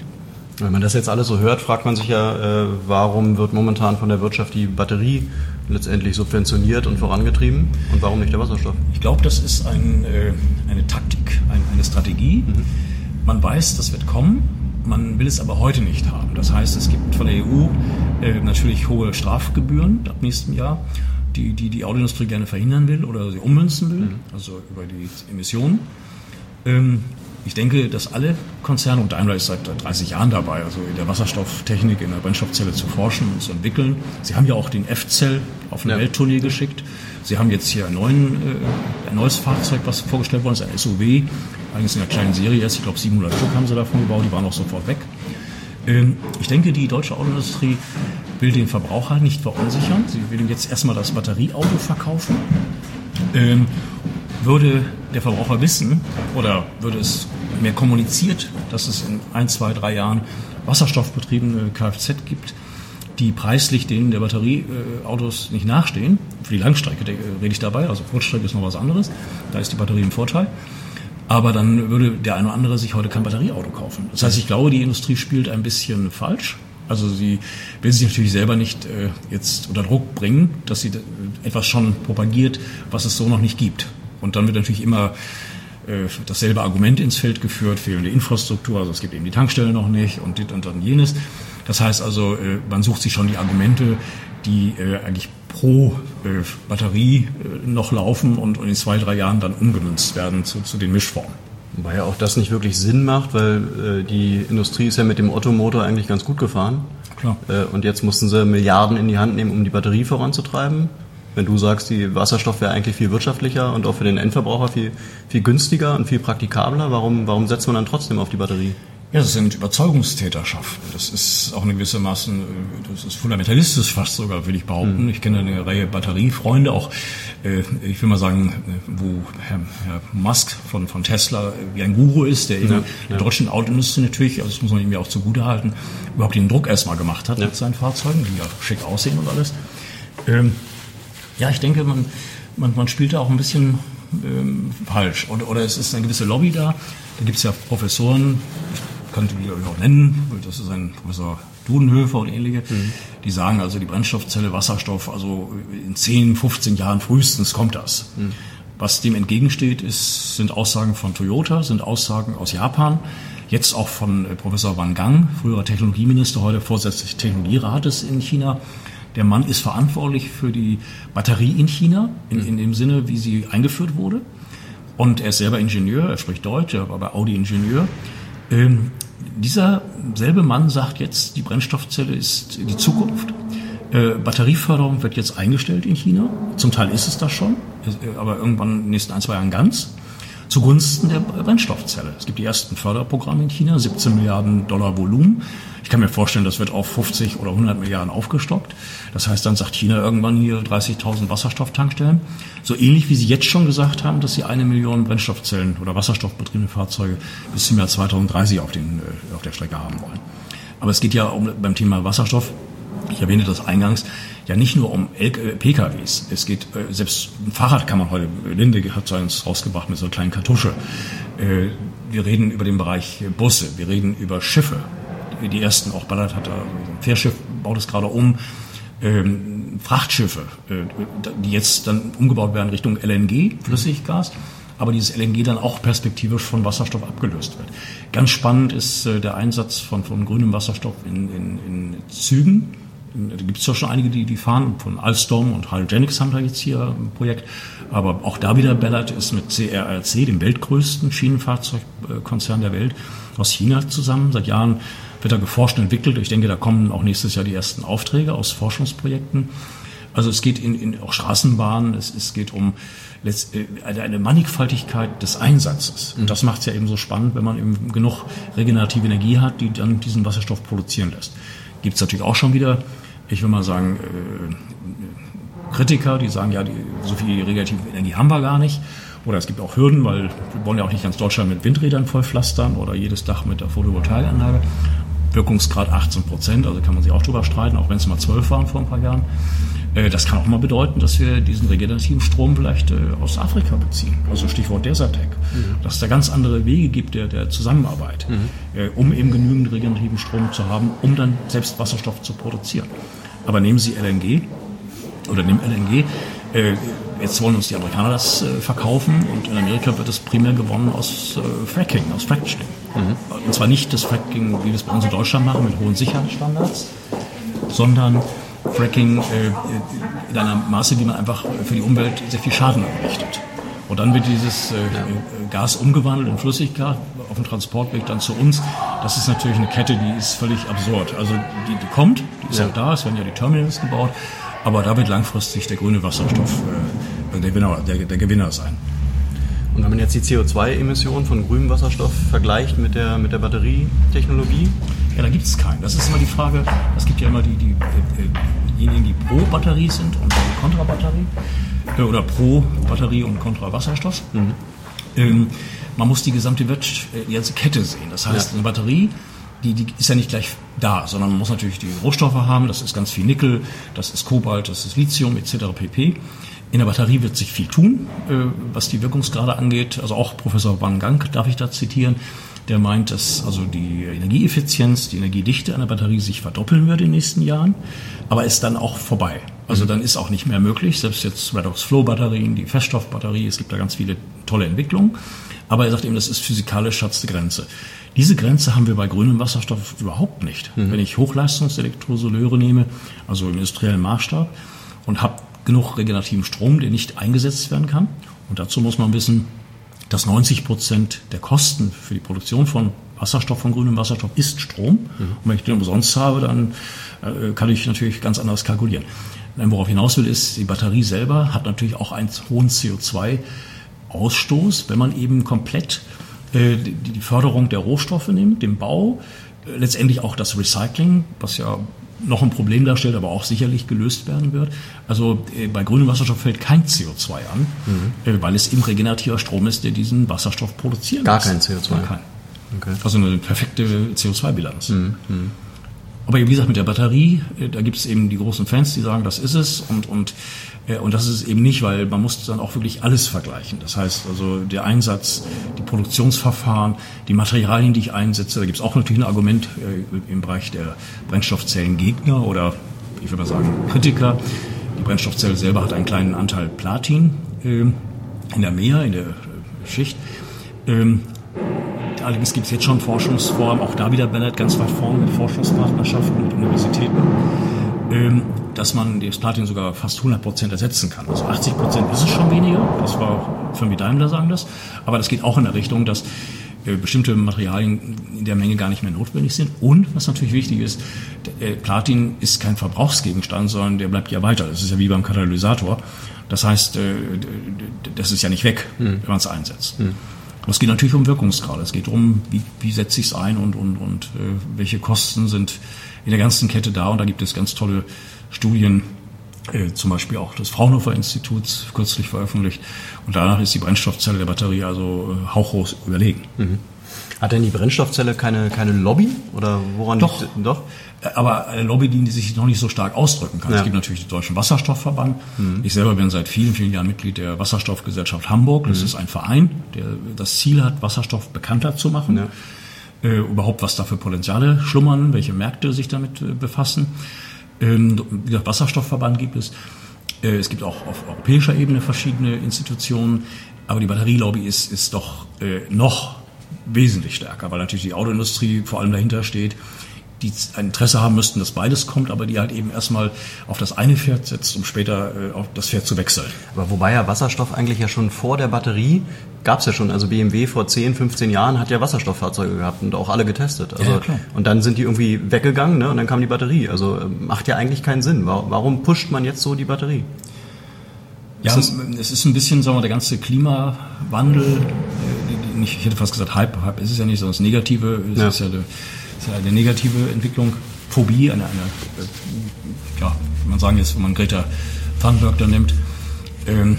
Wenn man das jetzt alles so hört, fragt man sich ja, äh, warum wird momentan von der Wirtschaft die Batterie letztendlich subventioniert und vorangetrieben und warum nicht der Wasserstoff? Ich glaube, das ist ein, äh, eine Taktik, ein, eine Strategie. Mhm. Man weiß, das wird kommen, man will es aber heute nicht haben. Das heißt, es gibt von der E U äh, natürlich hohe Strafgebühren ab nächstem Jahr, die die, die Autoindustrie gerne verhindern will oder sie ummünzen will, mhm. also über die Emissionen. Ähm, ich denke, dass alle Konzerne, und Daimler ist seit dreißig Jahren dabei, also in der Wasserstofftechnik, in der Brennstoffzelle zu forschen und zu entwickeln. Sie haben ja auch den F-Cell auf eine ja. Welttournee geschickt. Sie haben jetzt hier einen neuen, äh, ein neues Fahrzeug, was vorgestellt worden ist, ein S U V, allerdings in einer kleinen Serie jetzt, ich glaube siebenhundert Stück haben sie davon gebaut, die waren auch sofort weg. Ähm, ich denke, die deutsche Autoindustrie will den Verbraucher nicht verunsichern. Sie will ihm jetzt erstmal das Batterieauto verkaufen. Ähm, würde der Verbraucher wissen oder würde es mehr kommuniziert, dass es in ein, zwei, drei Jahren wasserstoffbetriebene Kfz gibt, die preislich denen der Batterieautos nicht nachstehen. Für die Langstrecke rede ich dabei, also Kurzstrecke ist noch was anderes. Da ist die Batterie ein Vorteil. Aber dann würde der eine oder andere sich heute kein Batterieauto kaufen. Das heißt, ich glaube, die Industrie spielt ein bisschen falsch. Also sie will sich natürlich selber nicht äh, jetzt unter Druck bringen, dass sie etwas schon propagiert, was es so noch nicht gibt. Und dann wird natürlich immer äh, dasselbe Argument ins Feld geführt, fehlende Infrastruktur, also es gibt eben die Tankstelle noch nicht und dit und dann jenes. Das heißt also, äh, man sucht sich schon die Argumente, die äh, eigentlich pro äh, Batterie äh, noch laufen und, und in zwei, drei Jahren dann umgemünzt werden zu, zu den Mischformen. Wobei ja auch das nicht wirklich Sinn macht, weil äh, die Industrie ist ja mit dem Ottomotor eigentlich ganz gut gefahren. Klar. Äh, und jetzt mussten sie Milliarden in die Hand nehmen, um die Batterie voranzutreiben. Wenn du sagst, die Wasserstoff wäre eigentlich viel wirtschaftlicher und auch für den Endverbraucher viel, viel günstiger und viel praktikabler, warum, warum setzt man dann trotzdem auf die Batterie? Ja, das sind Überzeugungstäterschaften. Das ist auch in gewissermaßen, das ist fundamentalistisch fast sogar, will ich behaupten. Mhm. Ich kenne eine Reihe Batteriefreunde, auch, äh, ich will mal sagen, wo Herr, Herr Musk von, von Tesla wie ein Guru ist, der eben ja, der ja. deutschen Autoindustrie natürlich, also das muss man ihm ja auch zugutehalten, überhaupt den Druck erstmal gemacht hat ja. mit seinen Fahrzeugen, die ja schick aussehen und alles. Ähm, ja, ich denke, man, man, man spielt da auch ein bisschen ähm, falsch. Oder, oder es ist eine gewisse Lobby da. Da gibt es ja Professoren, ich könnte die auch nennen, das ist ein Professor Dudenhöfer und ähnliche, mhm. die sagen also, die Brennstoffzelle, Wasserstoff, also in zehn, fünfzehn Jahren frühestens kommt das. Mhm. Was dem entgegensteht, ist, sind Aussagen von Toyota, sind Aussagen aus Japan, jetzt auch von Professor Wang Gang, früherer Technologieminister, heute Vorsitzender des Technologierates in China. Der Mann ist verantwortlich für die Batterie in China, in, in dem Sinne, wie sie eingeführt wurde. Und er ist selber Ingenieur, er spricht Deutsch, er war bei Audi Ingenieur. Ähm, dieser selbe Mann sagt jetzt, die Brennstoffzelle ist die Zukunft. Äh, Batterieförderung wird jetzt eingestellt in China. Zum Teil ist es das schon, aber irgendwann in den nächsten ein, zwei Jahren ganz. Zugunsten der Brennstoffzelle. Es gibt die ersten Förderprogramme in China, siebzehn Milliarden Dollar Volumen. Ich kann mir vorstellen, das wird auf fünfzig oder hundert Milliarden aufgestockt. Das heißt, dann sagt China irgendwann hier dreißigtausend Wasserstofftankstellen. So ähnlich wie sie jetzt schon gesagt haben, dass sie eine Million Brennstoffzellen oder wasserstoffbetriebene Fahrzeuge bis zum Jahr zweitausenddreißig auf, den, auf der Strecke haben wollen. Aber es geht ja um, beim Thema Wasserstoff, ich erwähnte das eingangs, ja nicht nur um P K Ws. Es geht, äh, selbst ein Fahrrad kann man heute, Linde hat so eins rausgebracht mit so einer kleinen Kartusche. Äh, wir reden über den Bereich Busse, wir reden über Schiffe. Die ersten, auch Ballard hat da, ein Fährschiff baut es gerade um. Ähm, Frachtschiffe, äh, die jetzt dann umgebaut werden Richtung L N G, Flüssiggas. Aber dieses L N G dann auch perspektivisch von Wasserstoff abgelöst wird. Ganz spannend ist äh, der Einsatz von, von grünem Wasserstoff in, in, in Zügen. Da gibt es ja schon einige, die, die fahren. Von Alstom und Hygienics haben da jetzt hier ein Projekt. Aber auch da wieder Ballard ist mit C R R C, dem weltgrößten Schienenfahrzeugkonzern der Welt, aus China zusammen. Seit Jahren wird da geforscht und entwickelt. Ich denke, da kommen auch nächstes Jahr die ersten Aufträge aus Forschungsprojekten. Also es geht in, in auch Straßenbahnen, es, es geht um eine Mannigfaltigkeit des Einsatzes. Und das macht es ja eben so spannend, wenn man eben genug regenerative Energie hat, die dann diesen Wasserstoff produzieren lässt. Gibt es natürlich auch schon wieder, ich will mal sagen, äh, Kritiker, die sagen, ja, die, so viel regenerative Energie haben wir gar nicht. Oder es gibt auch Hürden, weil wir wollen ja auch nicht ganz Deutschland mit Windrädern vollpflastern oder jedes Dach mit der Photovoltaikanlage. Wirkungsgrad achtzehn Prozent, also kann man sich auch drüber streiten, auch wenn es mal zwölf waren vor ein paar Jahren. Das kann auch mal bedeuten, dass wir diesen regenerativen Strom vielleicht aus Afrika beziehen. Also Stichwort Desertec. Mhm. Dass es da ganz andere Wege gibt der, der Zusammenarbeit, mhm. um eben genügend regenerativen Strom zu haben, um dann selbst Wasserstoff zu produzieren. Aber nehmen Sie L N G oder nehmen L N G, jetzt wollen uns die Amerikaner das verkaufen und in Amerika wird es primär gewonnen aus Fracking, aus Fracking. Mhm. Und zwar nicht das Fracking, wie wir es bei uns in Deutschland machen, mit hohen Sicherheitsstandards, sondern Fracking äh, in einer Maße, wie man einfach für die Umwelt sehr viel Schaden anrichtet. Und dann wird dieses äh, Gas umgewandelt in Flüssiggas auf dem Transportweg dann zu uns. Das ist natürlich eine Kette, die ist völlig absurd. Also die, die kommt, die ist ja. auch da, es werden ja die Terminals gebaut, aber da wird langfristig der grüne Wasserstoff äh, der, Gewinner, der, der Gewinner sein. Und wenn man jetzt die C O zwei Emissionen von grünem Wasserstoff vergleicht mit der, mit der Batterietechnologie? Ja, da gibt es keinen. Das ist immer die Frage, es gibt ja immer die, die, diejenigen, die pro Batterie sind und die kontra Batterie äh, oder pro Batterie und kontra Wasserstoff. Mhm. Ähm, man muss die gesamte Welt, die ganze Kette sehen. Das heißt, ja. eine Batterie, die, die ist ja nicht gleich da, sondern man muss natürlich die Rohstoffe haben. Das ist ganz viel Nickel, das ist Kobalt, das ist Lithium et cetera pp. In der Batterie wird sich viel tun, äh, was die Wirkungsgrade angeht. Also auch Professor Wang Gang darf ich da zitieren. Der meint, dass also die Energieeffizienz, die Energiedichte einer Batterie sich verdoppeln würde in den nächsten Jahren, aber ist dann auch vorbei. Also dann ist auch nicht mehr möglich, selbst jetzt Redox-Flow-Batterien, die Feststoffbatterie, es gibt da ganz viele tolle Entwicklungen, aber er sagt eben, das ist physikalisch Schatz der Grenze. Diese Grenze haben wir bei grünem Wasserstoff überhaupt nicht. Mhm. Wenn ich Hochleistungselektrolyseure nehme, also im industriellen Maßstab, und habe genug regenerativen Strom, der nicht eingesetzt werden kann. Und dazu muss man wissen, dass neunzig Prozent der Kosten für die Produktion von Wasserstoff, von grünem Wasserstoff, ist Strom. Mhm. Und wenn ich den umsonst habe, dann äh, kann ich natürlich ganz anders kalkulieren. Nein, worauf ich hinaus will, ist, die Batterie selber hat natürlich auch einen hohen C O zwei Ausstoß, wenn man eben komplett äh, die, die Förderung der Rohstoffe nimmt, den Bau, äh, letztendlich auch das Recycling, was ja noch ein Problem darstellt, aber auch sicherlich gelöst werden wird. Also äh, bei grünem Wasserstoff fällt kein C O zwei an, mhm. äh, weil es eben regenerativer Strom ist, der diesen Wasserstoff produzieren Gar lässt. kein C O zwei? Gar kein. Okay. Also eine perfekte C O zwei Bilanz. Mhm. Mhm. Aber wie gesagt, mit der Batterie, äh, da gibt es eben die großen Fans, die sagen, das ist es und, und, äh, und das ist es eben nicht, weil man muss dann auch wirklich alles vergleichen. Das heißt also der Einsatz, die Produktionsverfahren, die Materialien, die ich einsetze, da gibt es auch natürlich ein Argument äh, im Bereich der Brennstoffzellengegner oder ich würde mal sagen Kritiker. Die Brennstoffzelle selber hat einen kleinen Anteil Platin äh, in der Mehr, in der äh, Schicht. Ähm, Allerdings gibt es jetzt schon Forschungsformen, auch da wieder Ballard ganz weit vorne mit Forschungspartnerschaften mit Universitäten, ähm, dass man das Platin sogar fast hundert Prozent ersetzen kann. Also achtzig Prozent ist es schon weniger, das war Firmen wie Daimler sagen das, aber das geht auch in der Richtung, dass äh, bestimmte Materialien in der Menge gar nicht mehr notwendig sind. Und was natürlich wichtig ist, äh, Platin ist kein Verbrauchsgegenstand, sondern der bleibt ja weiter. Das ist ja wie beim Katalysator. Das heißt, äh, das ist ja nicht weg, hm. wenn man es einsetzt. Hm. Es geht natürlich um Wirkungsgrade. Es geht darum, wie, wie setze ich es ein und, und, und äh, welche Kosten sind in der ganzen Kette da. Und da gibt es ganz tolle Studien, äh, zum Beispiel auch des Fraunhofer Instituts, kürzlich veröffentlicht. Und danach ist die Brennstoffzelle der Batterie also äh, hauchhoch überlegen. Mhm. Hat denn die Brennstoffzelle keine, keine Lobby? Oder woran Doch. liegt, doch? Aber eine Lobby, die sich noch nicht so stark ausdrücken kann. Ja. Es gibt natürlich den Deutschen Wasserstoffverband. Mhm. Ich selber bin seit vielen, vielen Jahren Mitglied der Wasserstoffgesellschaft Hamburg. Das mhm. ist ein Verein, der das Ziel hat, Wasserstoff bekannter zu machen. Ja. Äh, überhaupt, was da für Potenziale schlummern, welche Märkte sich damit äh, befassen. Ähm, wie gesagt, Wasserstoffverband gibt es. Äh, es gibt auch auf europäischer Ebene verschiedene Institutionen. Aber die Batterielobby ist, ist doch äh, noch wesentlich stärker, weil natürlich die Autoindustrie vor allem dahinter steht, die ein Interesse haben müssten, dass beides kommt, aber die halt eben erstmal auf das eine Pferd setzt, um später äh, auf das Pferd zu wechseln. Aber wobei ja Wasserstoff eigentlich ja schon vor der Batterie gab es ja schon, also B M W vor zehn, fünfzehn Jahren hat ja Wasserstofffahrzeuge gehabt und auch alle getestet. Also, ja, klar. Und dann sind die irgendwie weggegangen, ne? Und dann kam die Batterie. Also macht ja eigentlich keinen Sinn. Warum pusht man jetzt so die Batterie? Ja, ist es ist ein bisschen, sagen wir, der ganze Klimawandel, äh, nicht, ich hätte fast gesagt Hype, Hype ist es ja nicht, sondern das Negative, es ja. ist ja der Das ist eine negative Entwicklung, Phobie, eine, eine ja, man sagen jetzt, wenn man Greta Thunberg da nimmt, ähm,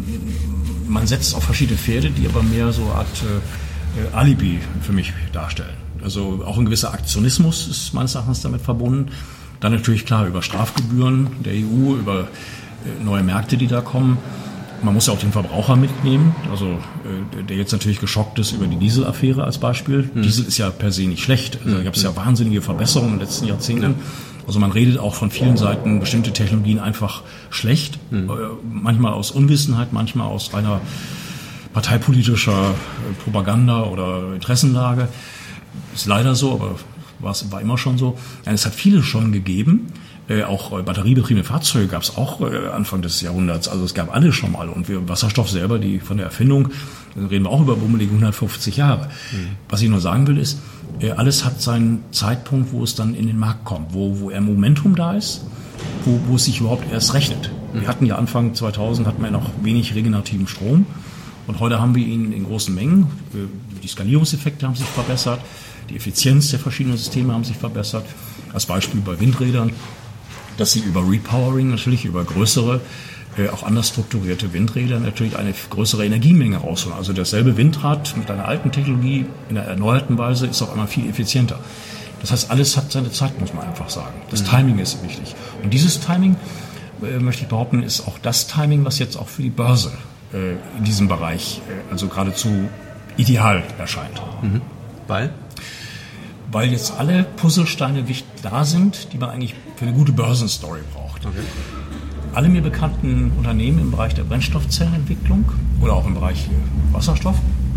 man setzt auf verschiedene Pferde, die aber mehr so eine Art äh, Alibi für mich darstellen. Also auch ein gewisser Aktionismus ist meines Erachtens damit verbunden. Dann natürlich klar über Strafgebühren der E U, über äh, neue Märkte, die da kommen. Man muss ja auch den Verbraucher mitnehmen, also äh, der jetzt natürlich geschockt ist über die Dieselaffäre als Beispiel. Mhm. Diesel ist ja per se nicht schlecht. Also, da gab es ja wahnsinnige Verbesserungen in den letzten Jahrzehnten. Also man redet auch von vielen Seiten bestimmte Technologien einfach schlecht. Mhm. Äh, manchmal aus Unwissenheit, manchmal aus reiner parteipolitischer äh, Propaganda oder Interessenlage. Ist leider so, aber war immer schon so. Ja, es hat viele schon gegeben. Äh, auch äh, batteriebetriebene Fahrzeuge gab es auch äh, Anfang des Jahrhunderts. Also es gab alle schon mal. Und wir Wasserstoff selber, die von der Erfindung, dann reden wir auch über bummelige hundertfünfzig Jahre. Mhm. Was ich nur sagen will, ist, äh, alles hat seinen Zeitpunkt, wo es dann in den Markt kommt, wo, wo ein Momentum da ist, wo, wo es sich überhaupt erst rechnet. Mhm. Wir hatten ja Anfang zweitausend hatten wir noch wenig regenerativen Strom. Und heute haben wir ihn in großen Mengen. Die Skalierungseffekte haben sich verbessert. Die Effizienz der verschiedenen Systeme haben sich verbessert. Als Beispiel bei Windrädern, dass sie über Repowering natürlich, über größere, äh, auch anders strukturierte Windräder natürlich eine größere Energiemenge rausholen. Also dasselbe Windrad mit einer alten Technologie in einer erneuerten Weise ist auf einmal viel effizienter. Das heißt, alles hat seine Zeit, muss man einfach sagen. Das mhm. Timing ist wichtig. Und dieses Timing, äh, möchte ich behaupten, ist auch das Timing, was jetzt auch für die Börse äh, in diesem Bereich äh, also geradezu ideal erscheint. Mhm. Weil? Weil jetzt alle Puzzlesteine da sind, die man eigentlich für eine gute Börsenstory braucht. Okay. Alle mir bekannten Unternehmen im Bereich der Brennstoffzellenentwicklung oder auch im Bereich Wasserstoff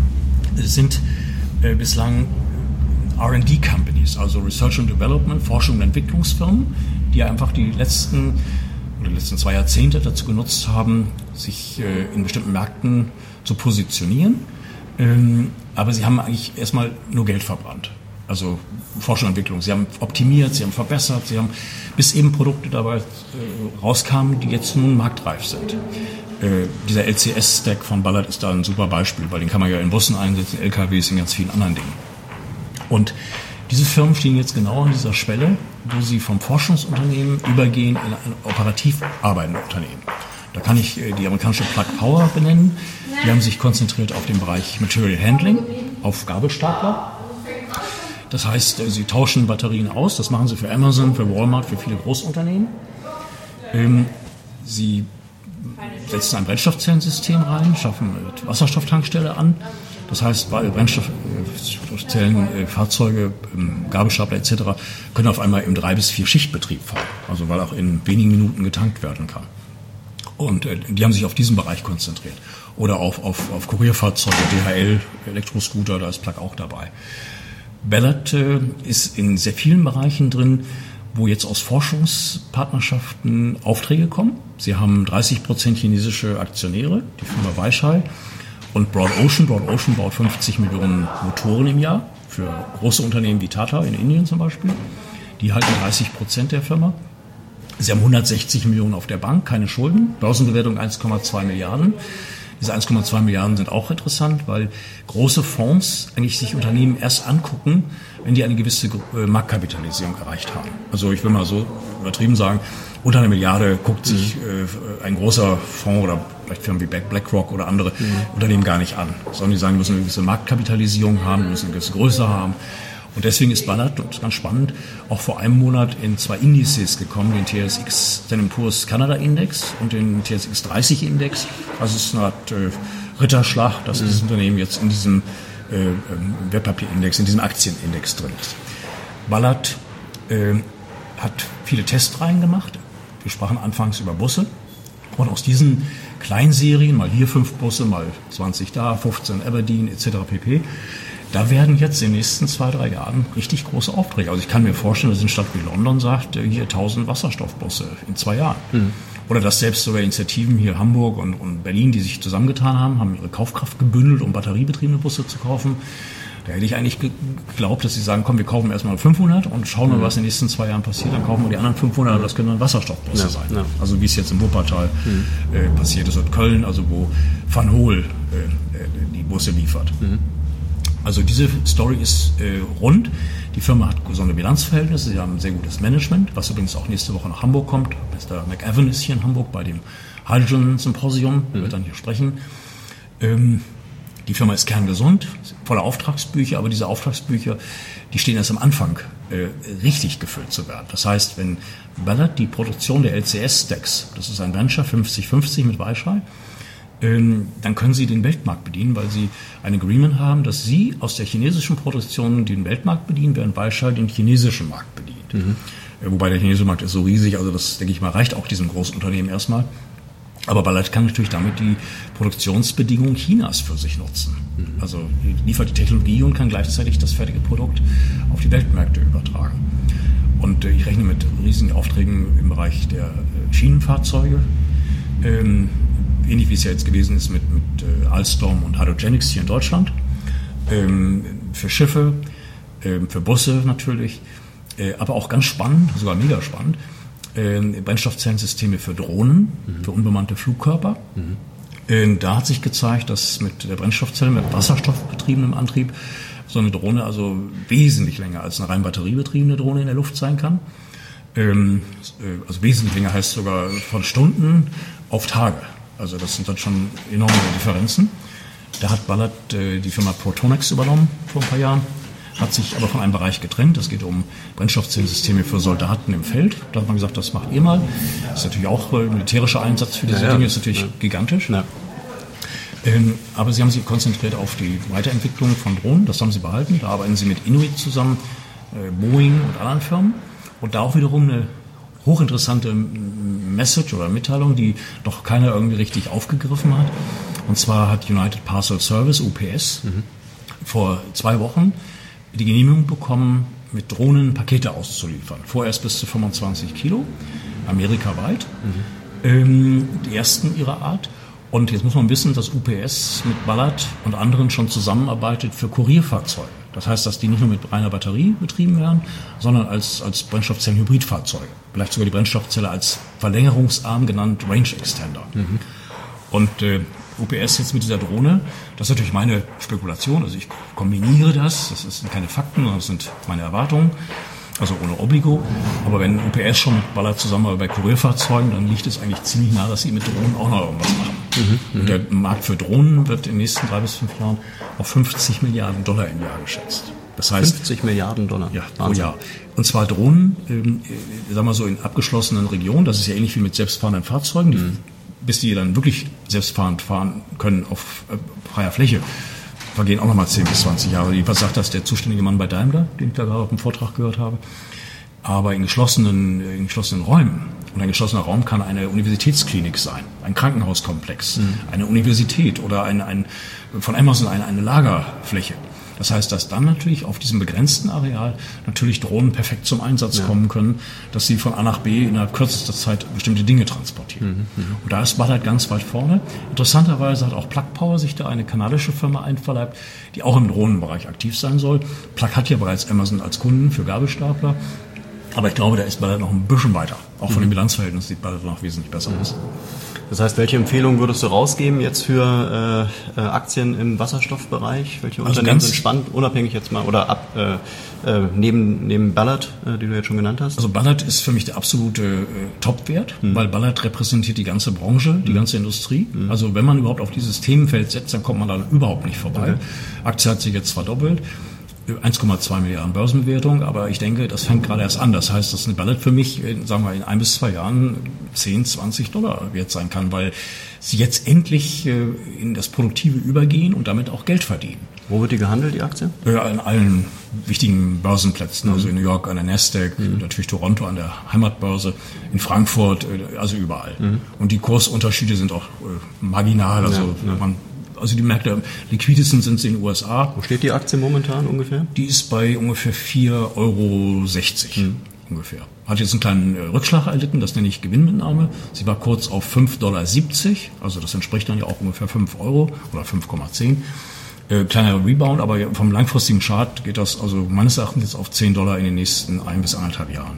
sind äh, bislang R and D Companies, also Research and Development, Forschung und Entwicklungsfirmen, die einfach die letzten die letzten zwei Jahrzehnte dazu genutzt haben, sich äh, in bestimmten Märkten zu positionieren. Ähm, aber sie haben eigentlich erstmal nur Geld verbrannt. Also Forschung und Entwicklung. Sie haben optimiert, sie haben verbessert, sie haben bis eben Produkte dabei äh, rauskamen, die jetzt nun marktreif sind. Äh, dieser L C S-Stack von Ballard ist da ein super Beispiel, weil den kann man ja in Bussen einsetzen, L K Ws, in ganz vielen anderen Dingen. Und diese Firmen stehen jetzt genau an dieser Schwelle, wo sie vom Forschungsunternehmen übergehen in ein operativ arbeitendes Unternehmen. Da kann ich äh, die amerikanische Plug Power benennen. Die haben sich konzentriert auf den Bereich Material Handling, auf Gabelstapler. Das heißt, sie tauschen Batterien aus. Das machen sie für Amazon, für Walmart, für viele Großunternehmen. Ähm, sie setzen ein Brennstoffzellensystem rein, schaffen eine Wasserstofftankstelle an. Das heißt, Brennstoffzellen, äh, Fahrzeuge, ähm, Gabelstapler et cetera können auf einmal im drei bis vier Schichtbetrieb fahren. Also weil auch in wenigen Minuten getankt werden kann. Und äh, die haben sich auf diesen Bereich konzentriert. Oder auf, auf, auf Kurierfahrzeuge, D H L, Elektroscooter, da ist Plug auch dabei. Ballard äh, ist in sehr vielen Bereichen drin, wo jetzt aus Forschungspartnerschaften Aufträge kommen. Sie haben dreißig Prozent chinesische Aktionäre, die Firma Weichai, und Broad Ocean. Broad Ocean baut fünfzig Millionen Motoren im Jahr für große Unternehmen wie Tata in Indien zum Beispiel. Die halten dreißig Prozent der Firma. Sie haben hundertsechzig Millionen auf der Bank, keine Schulden, Börsenbewertung eins Komma zwei Milliarden. Diese eins Komma zwei Milliarden sind auch interessant, weil große Fonds eigentlich sich Unternehmen erst angucken, wenn die eine gewisse Marktkapitalisierung erreicht haben. Also ich will mal so übertrieben sagen, unter einer Milliarde guckt sich äh, ein großer Fonds oder vielleicht Firmen wie BlackRock oder andere mhm. Unternehmen gar nicht an, sondern die sagen, wir müssen eine gewisse Marktkapitalisierung haben, wir müssen eine gewisse Größe haben. Und deswegen ist Ballard, das ist ganz spannend, auch vor einem Monat in zwei Indizes gekommen, den T S X Standard and Poor's Canada Index und den T S X dreißig Index. Also es ist eine Art äh, Ritterschlag, dass mhm. dieses Unternehmen jetzt in diesem äh, Wertpapierindex, in diesem Aktienindex drin ist. Ballard äh, hat viele Testreihen gemacht. Wir sprachen anfangs über Busse. Und aus diesen Kleinserien, mal hier fünf Busse, mal zwanzig da, fünfzehn Aberdeen et cetera pp., da werden jetzt in den nächsten zwei, drei Jahren richtig große Aufträge. Also ich kann mir vorstellen, dass eine Stadt wie London sagt, hier tausend Wasserstoffbusse in zwei Jahren. Mhm. Oder dass selbst sogar Initiativen hier Hamburg und, und Berlin, die sich zusammengetan haben, haben ihre Kaufkraft gebündelt, um batteriebetriebene Busse zu kaufen. Da hätte ich eigentlich geglaubt, dass sie sagen, komm, wir kaufen erstmal fünfhundert und schauen mal, mhm. was in den nächsten zwei Jahren passiert. Dann kaufen wir die anderen fünfhundert und das können dann Wasserstoffbusse ja, sein. Ja. Also wie es jetzt im Wuppertal mhm. äh, passiert ist und Köln, also wo Van Hool äh, die Busse liefert. Mhm. Also diese Story ist äh, rund. Die Firma hat gesunde Bilanzverhältnisse, sie haben ein sehr gutes Management, was übrigens auch nächste Woche nach Hamburg kommt. Mister McEwan ist hier in Hamburg bei dem Hydrogen Symposium, mhm. wird dann hier sprechen. Ähm, die Firma ist kerngesund, voller Auftragsbücher, aber diese Auftragsbücher, die stehen erst am Anfang, äh, richtig gefüllt zu werden. Das heißt, wenn Ballard die Produktion der L C S-Stacks, das ist ein Venture fünfzig fünfzig mit Weichai, dann können sie den Weltmarkt bedienen, weil sie ein Agreement haben, dass sie aus der chinesischen Produktion den Weltmarkt bedienen, während Weichai den chinesischen Markt bedient. Mhm. Wobei der chinesische Markt ist so riesig, also das, denke ich mal, reicht auch diesem großen Unternehmen erstmal. Aber Ballard kann natürlich damit die Produktionsbedingungen Chinas für sich nutzen. Mhm. Also liefert die Technologie und kann gleichzeitig das fertige Produkt auf die Weltmärkte übertragen. Und ich rechne mit riesigen Aufträgen im Bereich der Schienenfahrzeuge. Ähm, ähnlich wie es ja jetzt gewesen ist mit, mit äh, Alstom und Hydrogenics hier in Deutschland, ähm, für Schiffe, ähm, für Busse natürlich, äh, aber auch ganz spannend, sogar mega spannend, äh, Brennstoffzellensysteme für Drohnen, mhm. für unbemannte Flugkörper. Mhm. Äh, da hat sich gezeigt, dass mit der Brennstoffzelle, mit wasserstoffbetriebenem Antrieb, so eine Drohne also wesentlich länger als eine rein batteriebetriebene Drohne in der Luft sein kann. Ähm, äh, also wesentlich länger heißt sogar von Stunden auf Tage. Also das sind dann schon enorme Differenzen. Da hat Ballard äh, die Firma Protonex übernommen vor ein paar Jahren, hat sich aber von einem Bereich getrennt. Es geht um Brennstoffzellensysteme für Soldaten im Feld. Da hat man gesagt, das macht ihr mal. Das ist natürlich auch äh, militärischer Einsatz für diese ja, Dinge, ist natürlich ja. gigantisch. Ja. Ähm, aber sie haben sich konzentriert auf die Weiterentwicklung von Drohnen. Das haben sie behalten. Da arbeiten sie mit Inuit zusammen, äh, Boeing und anderen Firmen. Und da auch wiederum eine hochinteressante Message oder Mitteilung, die doch keiner irgendwie richtig aufgegriffen hat. Und zwar hat United Parcel Service, U P S, mhm. vor zwei Wochen die Genehmigung bekommen, mit Drohnen Pakete auszuliefern. Vorerst bis zu fünfundzwanzig Kilo, amerikaweit. Mhm. Ähm, die ersten ihrer Art. Und jetzt muss man wissen, dass U P S mit Ballard und anderen schon zusammenarbeitet für Kurierfahrzeuge. Das heißt, dass die nicht nur mit reiner Batterie betrieben werden, sondern als, als Brennstoffzellen-Hybridfahrzeuge. Vielleicht sogar die Brennstoffzelle als Verlängerungsarm genannt Range Extender. Mhm. Und äh, U P S jetzt mit dieser Drohne, das ist natürlich meine Spekulation, also ich kombiniere das, das sind keine Fakten, sondern das sind meine Erwartungen, also ohne Obligo. Aber wenn U P S schon mit Ballard zusammenarbeitet bei Kurierfahrzeugen, dann liegt es eigentlich ziemlich nah, dass sie mit Drohnen auch noch irgendwas machen. Mhm, und der Markt für Drohnen wird in den nächsten drei bis fünf Jahren auf fünfzig Milliarden Dollar im Jahr geschätzt. Das heißt, fünfzig Milliarden Dollar? Ja, pro Jahr. Und zwar Drohnen, ähm, sagen wir so, in abgeschlossenen Regionen, das ist ja ähnlich wie mit selbstfahrenden Fahrzeugen, die, mhm. bis die dann wirklich selbstfahrend fahren können auf äh, freier Fläche, vergehen auch nochmal zehn bis zwanzig Jahre. Was sagt das der zuständige Mann bei Daimler, den ich da gerade auf dem Vortrag gehört habe? Aber in geschlossenen, in geschlossenen Räumen, und ein geschlossener Raum kann eine Universitätsklinik sein, ein Krankenhauskomplex, mhm. eine Universität oder ein, ein, von Amazon eine, eine Lagerfläche. Das heißt, dass dann natürlich auf diesem begrenzten Areal natürlich Drohnen perfekt zum Einsatz ja. kommen können, dass sie von A nach B innerhalb kürzester Zeit bestimmte Dinge transportieren. Mhm, und da ist Ballard ganz weit vorne. Interessanterweise hat auch Plug Power sich da eine kanadische Firma einverleibt, die auch im Drohnenbereich aktiv sein soll. Plug hat ja bereits Amazon als Kunden für Gabelstapler. Aber ich glaube, da ist Ballard noch ein bisschen weiter. Auch von mhm. dem Bilanzverhältnis sieht Ballard noch wesentlich besser aus. Mhm. Das heißt, welche Empfehlungen würdest du rausgeben jetzt für äh, Aktien im Wasserstoffbereich? Welche also Unternehmen sind spannend, unabhängig jetzt mal, oder ab, äh, äh, neben, neben Ballard, äh, die du jetzt schon genannt hast? Also Ballard ist für mich der absolute äh, Top-Wert, mhm. weil Ballard repräsentiert die ganze Branche, die mhm. ganze Industrie. Mhm. Also wenn man überhaupt auf dieses Themenfeld setzt, dann kommt man da überhaupt nicht vorbei. Okay. Aktie hat sich jetzt verdoppelt. eins Komma zwei Milliarden Börsenbewertung, aber ich denke, das fängt gerade erst an. Das heißt, dass eine Ballard für mich, sagen wir, in ein bis zwei Jahren zehn, zwanzig Dollar wert sein kann, weil sie jetzt endlich in das Produktive übergehen und damit auch Geld verdienen. Wo wird die gehandelt, die Aktie? Ja, an allen wichtigen Börsenplätzen, mhm. also in New York an der Nasdaq, mhm. natürlich Toronto an der Heimatbörse, in Frankfurt, also überall. Mhm. Und die Kursunterschiede sind auch marginal, also ja, ja. man Also die Märkte liquidesten sind sie in den U S A. Wo steht die Aktie momentan ungefähr? Die ist bei ungefähr vier Euro sechzig hm. ungefähr. Hat jetzt einen kleinen Rückschlag erlitten, das nenne ich Gewinnmitnahme. Sie war kurz auf fünf Komma siebzig Dollar, also das entspricht dann ja auch ungefähr fünf Euro oder fünf Komma zehn. Äh, kleiner Rebound, aber vom langfristigen Chart geht das also meines Erachtens jetzt auf zehn Dollar in den nächsten ein bis anderthalb Jahren.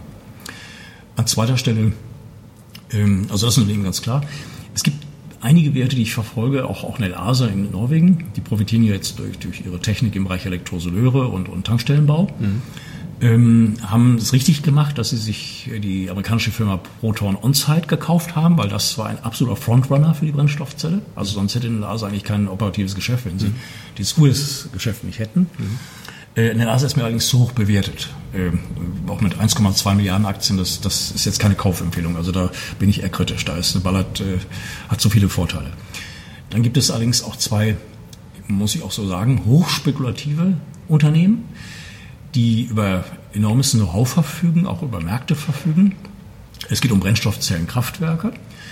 An zweiter Stelle, ähm, also das ist eben ganz klar, es gibt einige Werte, die ich verfolge, auch, auch Nelasa in Norwegen, die profitieren jetzt durch, durch ihre Technik im Bereich Elektrosoleure und, und Tankstellenbau, mhm. ähm, haben es richtig gemacht, dass sie sich die amerikanische Firma Proton On-Site gekauft haben, weil das war ein absoluter Frontrunner für die Brennstoffzelle. Also sonst hätte Nelasa eigentlich kein operatives Geschäft, wenn sie mhm. dieses U S-Geschäft nicht hätten. Mhm. Äh, Nelasa ist mir allerdings zu hoch bewertet, äh, auch mit eins Komma zwei Milliarden Aktien, das, das ist jetzt keine Kaufempfehlung, also da bin ich eher kritisch, da ist eine Ballard, äh, hat so viele Vorteile. Dann gibt es allerdings auch zwei, muss ich auch so sagen, hochspekulative Unternehmen, die über enormes Know-how verfügen, auch über Märkte verfügen. Es geht um Brennstoffzellenkraftwerke.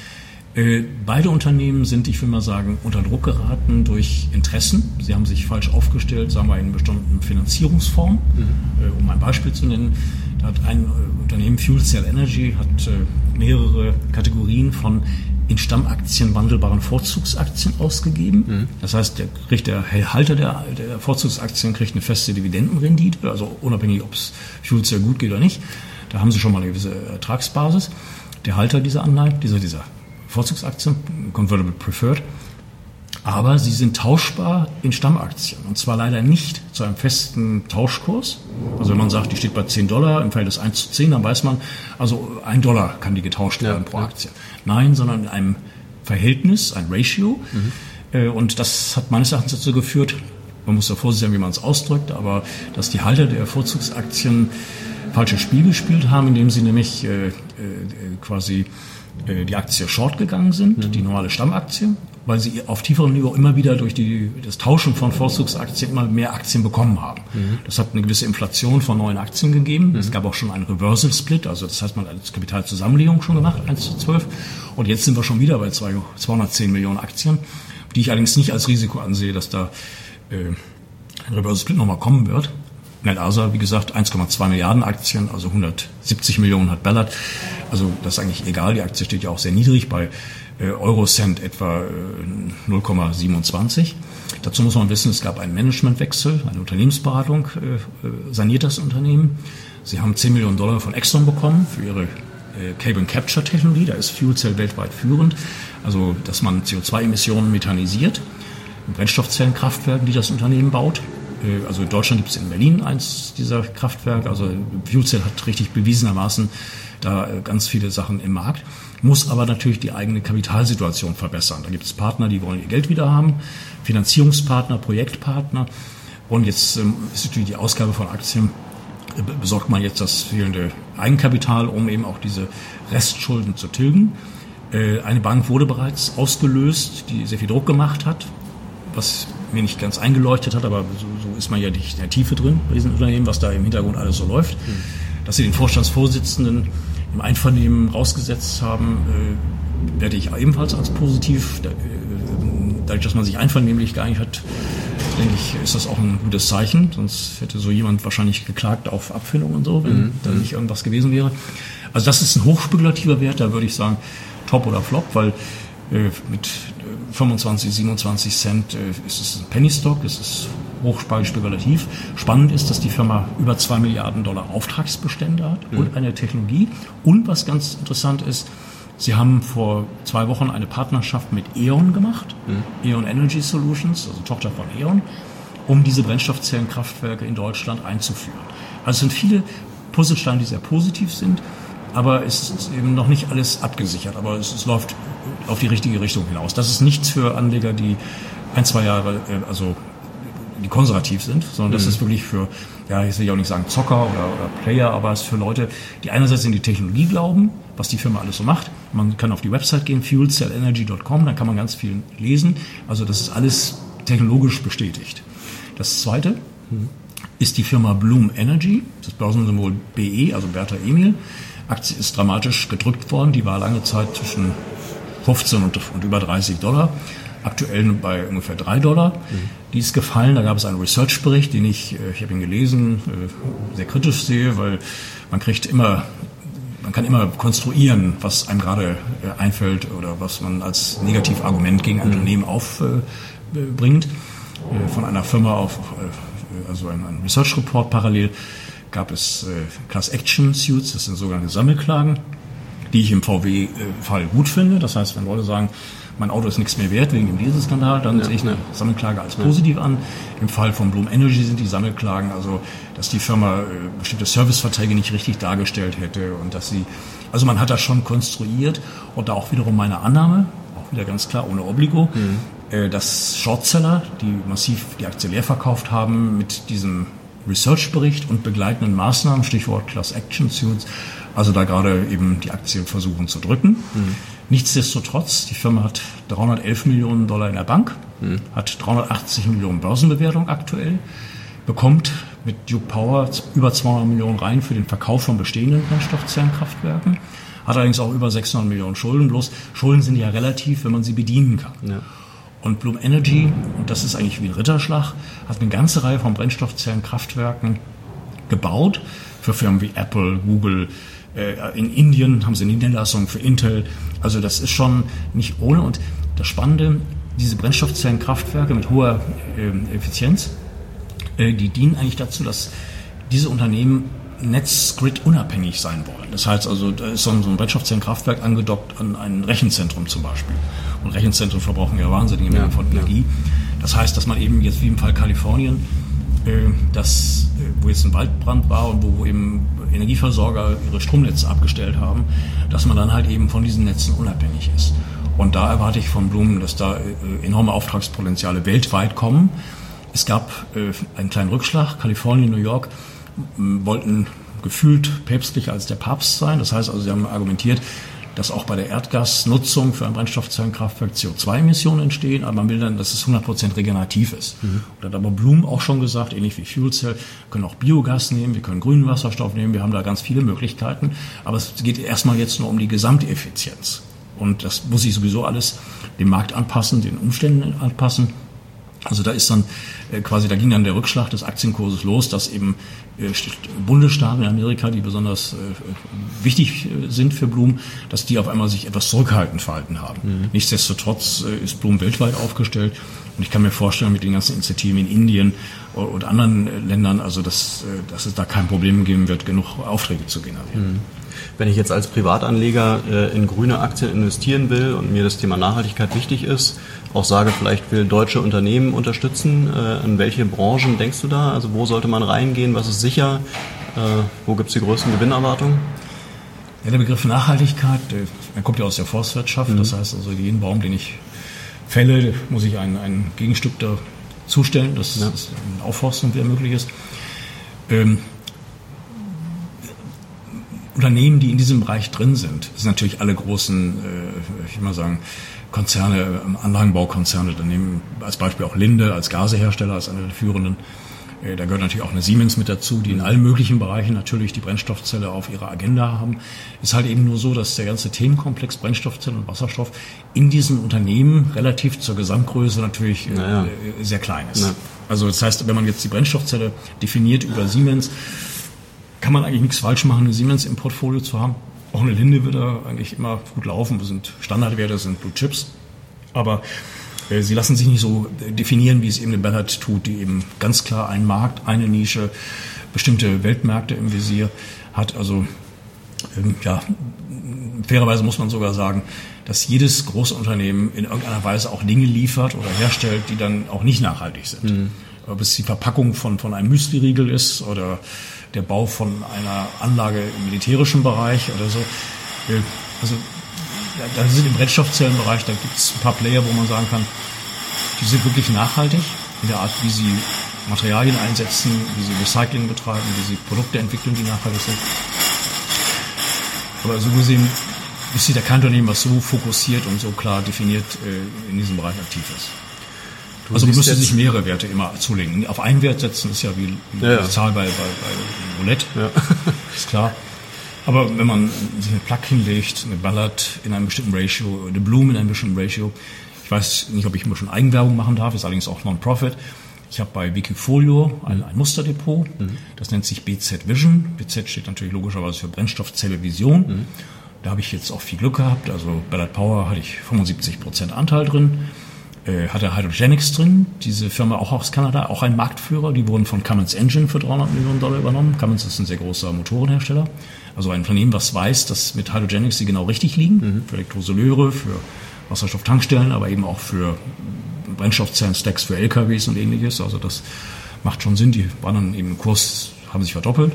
Beide Unternehmen sind, ich will mal sagen, unter Druck geraten durch Interessen. Sie haben sich falsch aufgestellt, sagen wir in bestimmten Finanzierungsformen. Mhm. Um ein Beispiel zu nennen, da hat ein Unternehmen, Fuel Cell Energy, hat mehrere Kategorien von in Stammaktien wandelbaren Vorzugsaktien ausgegeben. Mhm. Das heißt, der, kriegt der Halter der, der Vorzugsaktien kriegt eine feste Dividendenrendite, also unabhängig, ob es Fuel Cell gut geht oder nicht. Da haben sie schon mal eine gewisse Ertragsbasis. Der Halter dieser Anleihen, dieser, dieser Vorzugsaktien, Convertible Preferred, aber sie sind tauschbar in Stammaktien und zwar leider nicht zu einem festen Tauschkurs. Also wenn man sagt, die steht bei zehn Dollar im Verhältnis eins zu zehn, dann weiß man, also ein Dollar kann die getauscht werden ja, pro Aktie. Nein, sondern in einem Verhältnis, ein Ratio. Mhm. Und das hat meines Erachtens dazu geführt, man muss da vorsichtig sein, wie man es ausdrückt, aber dass die Halter der Vorzugsaktien falsches Spiel gespielt haben, indem sie nämlich äh, äh, quasi die Aktie short gegangen sind, mhm. die normale Stammaktie, weil sie auf tieferem Niveau immer wieder durch die, das Tauschen von Vorzugsaktien immer mehr Aktien bekommen haben. Mhm. Das hat eine gewisse Inflation von neuen Aktien gegeben. Mhm. Es gab auch schon einen Reversal Split, also das heißt, man hat als Kapitalzusammenlegung schon gemacht, eins zu zwölf. Und jetzt sind wir schon wieder bei zweihundertzehn Millionen Aktien, die ich allerdings nicht als Risiko ansehe, dass da äh, ein Reversal Split nochmal kommen wird. Net Asa, wie gesagt, eins Komma zwei Milliarden Aktien, also hundertsiebzig Millionen hat Ballard. Also das ist eigentlich egal, die Aktie steht ja auch sehr niedrig, bei äh, Eurocent etwa äh, null Komma siebenundzwanzig. Dazu muss man wissen, es gab einen Managementwechsel, eine Unternehmensberatung äh, saniert das Unternehmen. Sie haben zehn Millionen Dollar von Exxon bekommen für ihre äh, Carbon Capture Technologie, da ist Fuel Cell weltweit führend, also dass man C O zwei Emissionen methanisiert. Brennstoffzellenkraftwerken, die das Unternehmen baut. Also in Deutschland gibt es in Berlin eins dieser Kraftwerke. Also FuelCell hat richtig bewiesenermaßen da ganz viele Sachen im Markt, muss aber natürlich die eigene Kapitalsituation verbessern. Da gibt es Partner, die wollen ihr Geld wieder haben, Finanzierungspartner, Projektpartner. Und jetzt ähm, ist natürlich die Ausgabe von Aktien, äh, besorgt man jetzt das fehlende Eigenkapital, um eben auch diese Restschulden zu tilgen. Äh, eine Bank wurde bereits ausgelöst, die sehr viel Druck gemacht hat, was mir nicht ganz eingeleuchtet hat, aber so, so ist man ja nicht in der Tiefe drin bei diesen Unternehmen, was da im Hintergrund alles so läuft. Mhm. Dass sie den Vorstandsvorsitzenden im Einvernehmen rausgesetzt haben, äh, werde ich ebenfalls als positiv. Da, äh, dadurch, dass man sich einvernehmlich geeinigt hat, denke ich, ist das auch ein gutes Zeichen. Sonst hätte so jemand wahrscheinlich geklagt auf Abfindung und so, wenn mhm. da nicht irgendwas gewesen wäre. Also das ist ein hochspekulativer Wert, da würde ich sagen Top oder Flop, weil äh, mit fünfundzwanzig, siebenundzwanzig Cent äh, ist es ein Penny Stock, es ist hochspekulativ. Spannend ist, dass die Firma über zwei Milliarden Dollar Auftragsbestände hat mhm. und eine Technologie. Und was ganz interessant ist, sie haben vor zwei Wochen eine Partnerschaft mit E.ON gemacht, mhm. E.ON Energy Solutions, also Tochter von E.ON, um diese Brennstoffzellenkraftwerke in Deutschland einzuführen. Also es sind viele Puzzlesteine, die sehr positiv sind, aber es ist eben noch nicht alles abgesichert. Aber es, es läuft auf die richtige Richtung hinaus. Das ist nichts für Anleger, die ein, zwei Jahre, also die konservativ sind, sondern das mhm. ist wirklich für, ja, ich will ja auch nicht sagen Zocker oder, oder Player, aber es ist für Leute, die einerseits in die Technologie glauben, was die Firma alles so macht. Man kann auf die Website gehen, fuel cell energy dot com, da kann man ganz viel lesen. Also das ist alles technologisch bestätigt. Das Zweite mhm. ist die Firma Bloom Energy, das Börsensymbol B E, also Bertha Emil. Aktie ist dramatisch gedrückt worden, die war lange Zeit zwischen fünfzehn und, und über dreißig Dollar, aktuell bei ungefähr drei Dollar. Mhm. Die ist gefallen, da gab es einen Research-Bericht, den ich, ich habe ihn gelesen, sehr kritisch sehe, weil man kriegt immer, man kann immer konstruieren, was einem gerade einfällt oder was man als Negativargument gegen ein mhm. Unternehmen aufbringt. Von einer Firma auf, also ein, ein Research-Report parallel, gab es äh, Class-Action-Suits, das sind sogenannte Sammelklagen, die ich im V W-Fall gut finde. Das heißt, wenn Leute sagen, mein Auto ist nichts mehr wert wegen dem Dieselskandal, dann ja, sehe ich eine ja. Sammelklage als positiv an. Im Fall von Bloom Energy sind die Sammelklagen, also dass die Firma äh, bestimmte Serviceverträge nicht richtig dargestellt hätte und dass sie, also man hat das schon konstruiert und da auch wiederum meine Annahme, auch wieder ganz klar ohne Obligo, mhm. äh, dass Shortseller, die massiv die Aktie leer verkauft haben, mit diesem Research-Bericht und begleitenden Maßnahmen, Stichwort Class-Action-Suits, also da gerade eben die Aktien versuchen zu drücken. Mhm. Nichtsdestotrotz, die Firma hat dreihundertelf Millionen Dollar in der Bank, mhm. hat dreihundertachtzig Millionen Börsenbewertung aktuell, bekommt mit Duke Power über zweihundert Millionen rein für den Verkauf von bestehenden Brennstoffzellenkraftwerken, hat allerdings auch über sechshundert Millionen Schulden, bloß Schulden sind ja relativ, wenn man sie bedienen kann. Ja. Und Bloom Energy, und das ist eigentlich wie ein Ritterschlag, hat eine ganze Reihe von Brennstoffzellenkraftwerken gebaut für Firmen wie Apple, Google. In Indien haben sie eine Niederlassung für Intel. Also das ist schon nicht ohne. Und das Spannende, diese Brennstoffzellenkraftwerke mit hoher Effizienz, die dienen eigentlich dazu, dass diese Unternehmen Netzgrid unabhängig sein wollen. Das heißt also, da ist so ein Brennstoffzellenkraftwerk angedockt an ein Rechenzentrum zum Beispiel. Und Rechenzentren verbrauchen ja wahnsinnige Mengen ja, von Energie. Ja. Das heißt, dass man eben jetzt wie im Fall Kalifornien, äh, das, wo jetzt ein Waldbrand war und wo, wo eben Energieversorger ihre Stromnetze abgestellt haben, dass man dann halt eben von diesen Netzen unabhängig ist. Und da erwarte ich von Bloom, dass da äh, enorme Auftragspotenziale weltweit kommen. Es gab äh, einen kleinen Rückschlag. Kalifornien, New York wollten gefühlt päpstlicher als der Papst sein. Das heißt also, sie haben argumentiert, dass auch bei der Erdgasnutzung für ein Brennstoffzellenkraftwerk C O zwei Emissionen entstehen, aber man will dann, dass es hundert Prozent regenerativ ist. Mhm. Da hat aber Bloom auch schon gesagt, ähnlich wie Fuel Cell, wir können auch Biogas nehmen, wir können grünen Wasserstoff nehmen, wir haben da ganz viele Möglichkeiten, aber es geht erstmal jetzt nur um die Gesamteffizienz. Und das muss sich sowieso alles dem Markt anpassen, den Umständen anpassen. Also da ist dann äh, quasi, da ging dann der Rückschlag des Aktienkurses los, dass eben äh, Bundesstaaten in Amerika, die besonders äh, wichtig äh, sind für Blum, dass die auf einmal sich etwas zurückhaltend verhalten haben. Mhm. Nichtsdestotrotz äh, ist Blum weltweit aufgestellt und ich kann mir vorstellen, mit den ganzen Initiativen in Indien oder, oder anderen äh, Ländern, also dass, äh, dass es da kein Problem geben wird, genug Aufträge zu generieren. Mhm. Wenn ich jetzt als Privatanleger äh, in grüne Aktien investieren will und mir das Thema Nachhaltigkeit wichtig ist, auch sage, vielleicht will deutsche Unternehmen unterstützen, äh, in welche Branchen denkst du da? Also wo sollte man reingehen? Was ist sicher? Äh, wo gibt es die größten Gewinnerwartungen? Ja, der Begriff Nachhaltigkeit, der, der kommt ja aus der Forstwirtschaft. Mhm. Das heißt also, jeden Baum, den ich fälle, muss ich ein, ein Gegenstück dazustellen, dass ja. das eine Aufforstung wieder möglich ist. Ähm, Unternehmen, die in diesem Bereich drin sind, sind natürlich alle großen, äh, ich will mal sagen, Konzerne, Anlagenbaukonzerne. Da nehmen als Beispiel auch Linde als Gasehersteller, als einer der führenden. Äh, da gehört natürlich auch eine Siemens mit dazu, die in allen möglichen Bereichen natürlich die Brennstoffzelle auf ihrer Agenda haben. Ist halt eben nur so, dass der ganze Themenkomplex Brennstoffzelle und Wasserstoff in diesen Unternehmen relativ zur Gesamtgröße natürlich äh, naja. sehr klein ist. Ja. Also das heißt, wenn man jetzt die Brennstoffzelle definiert über Siemens, kann man eigentlich nichts falsch machen, eine Siemens im Portfolio zu haben. Auch eine Linde wird da eigentlich immer gut laufen. Das sind Standardwerte, das sind Blue Chips. Aber äh, sie lassen sich nicht so definieren, wie es eben eine Ballard tut, die eben ganz klar einen Markt, eine Nische, bestimmte Weltmärkte im Visier hat. Also ähm, ja, fairerweise muss man sogar sagen, dass jedes große Unternehmen in irgendeiner Weise auch Dinge liefert oder herstellt, die dann auch nicht nachhaltig sind. Mhm. Ob es die Verpackung von, von einem Müsli-Riegel ist oder der Bau von einer Anlage im militärischen Bereich oder so. Also da sind im Brennstoffzellenbereich, da gibt es ein paar Player, wo man sagen kann, die sind wirklich nachhaltig in der Art, wie sie Materialien einsetzen, wie sie Recycling betreiben, wie sie Produkte entwickeln, die nachhaltig sind. Aber so gesehen ist da kein Unternehmen, was so fokussiert und so klar definiert in diesem Bereich aktiv ist. Du also man müsste sich mehrere Werte immer zulegen. Auf einen Wert setzen ist ja wie ja, ja. die Zahl bei, bei, bei Roulette, ja. ist klar. Aber wenn man sich eine Plug hinlegt, eine Ballard in einem bestimmten Ratio, eine Bloom in einem bestimmten Ratio, ich weiß nicht, ob ich immer schon Eigenwerbung machen darf, ist allerdings auch Non-Profit. Ich habe bei Wikifolio ein, ein Musterdepot, mhm. das nennt sich B Z Vision. B Z steht natürlich logischerweise für Brennstoffzelle Vision. Mhm. Da habe ich jetzt auch viel Glück gehabt. Also Ballard Power hatte ich fünfundsiebzig Prozent Anteil drin. Äh, hatte Hydrogenics drin, diese Firma auch aus Kanada, auch ein Marktführer. Die wurden von Cummins Engine für dreihundert Millionen Dollar übernommen. Cummins ist ein sehr großer Motorenhersteller. Also ein Unternehmen, was weiß, dass mit Hydrogenics sie genau richtig liegen. Mhm. Für Elektrolyseure, für Wasserstofftankstellen, aber eben auch für Brennstoffzellen-Stacks für L K Ws und ähnliches. Also das macht schon Sinn. Die waren dann eben im Kurs, haben sich verdoppelt.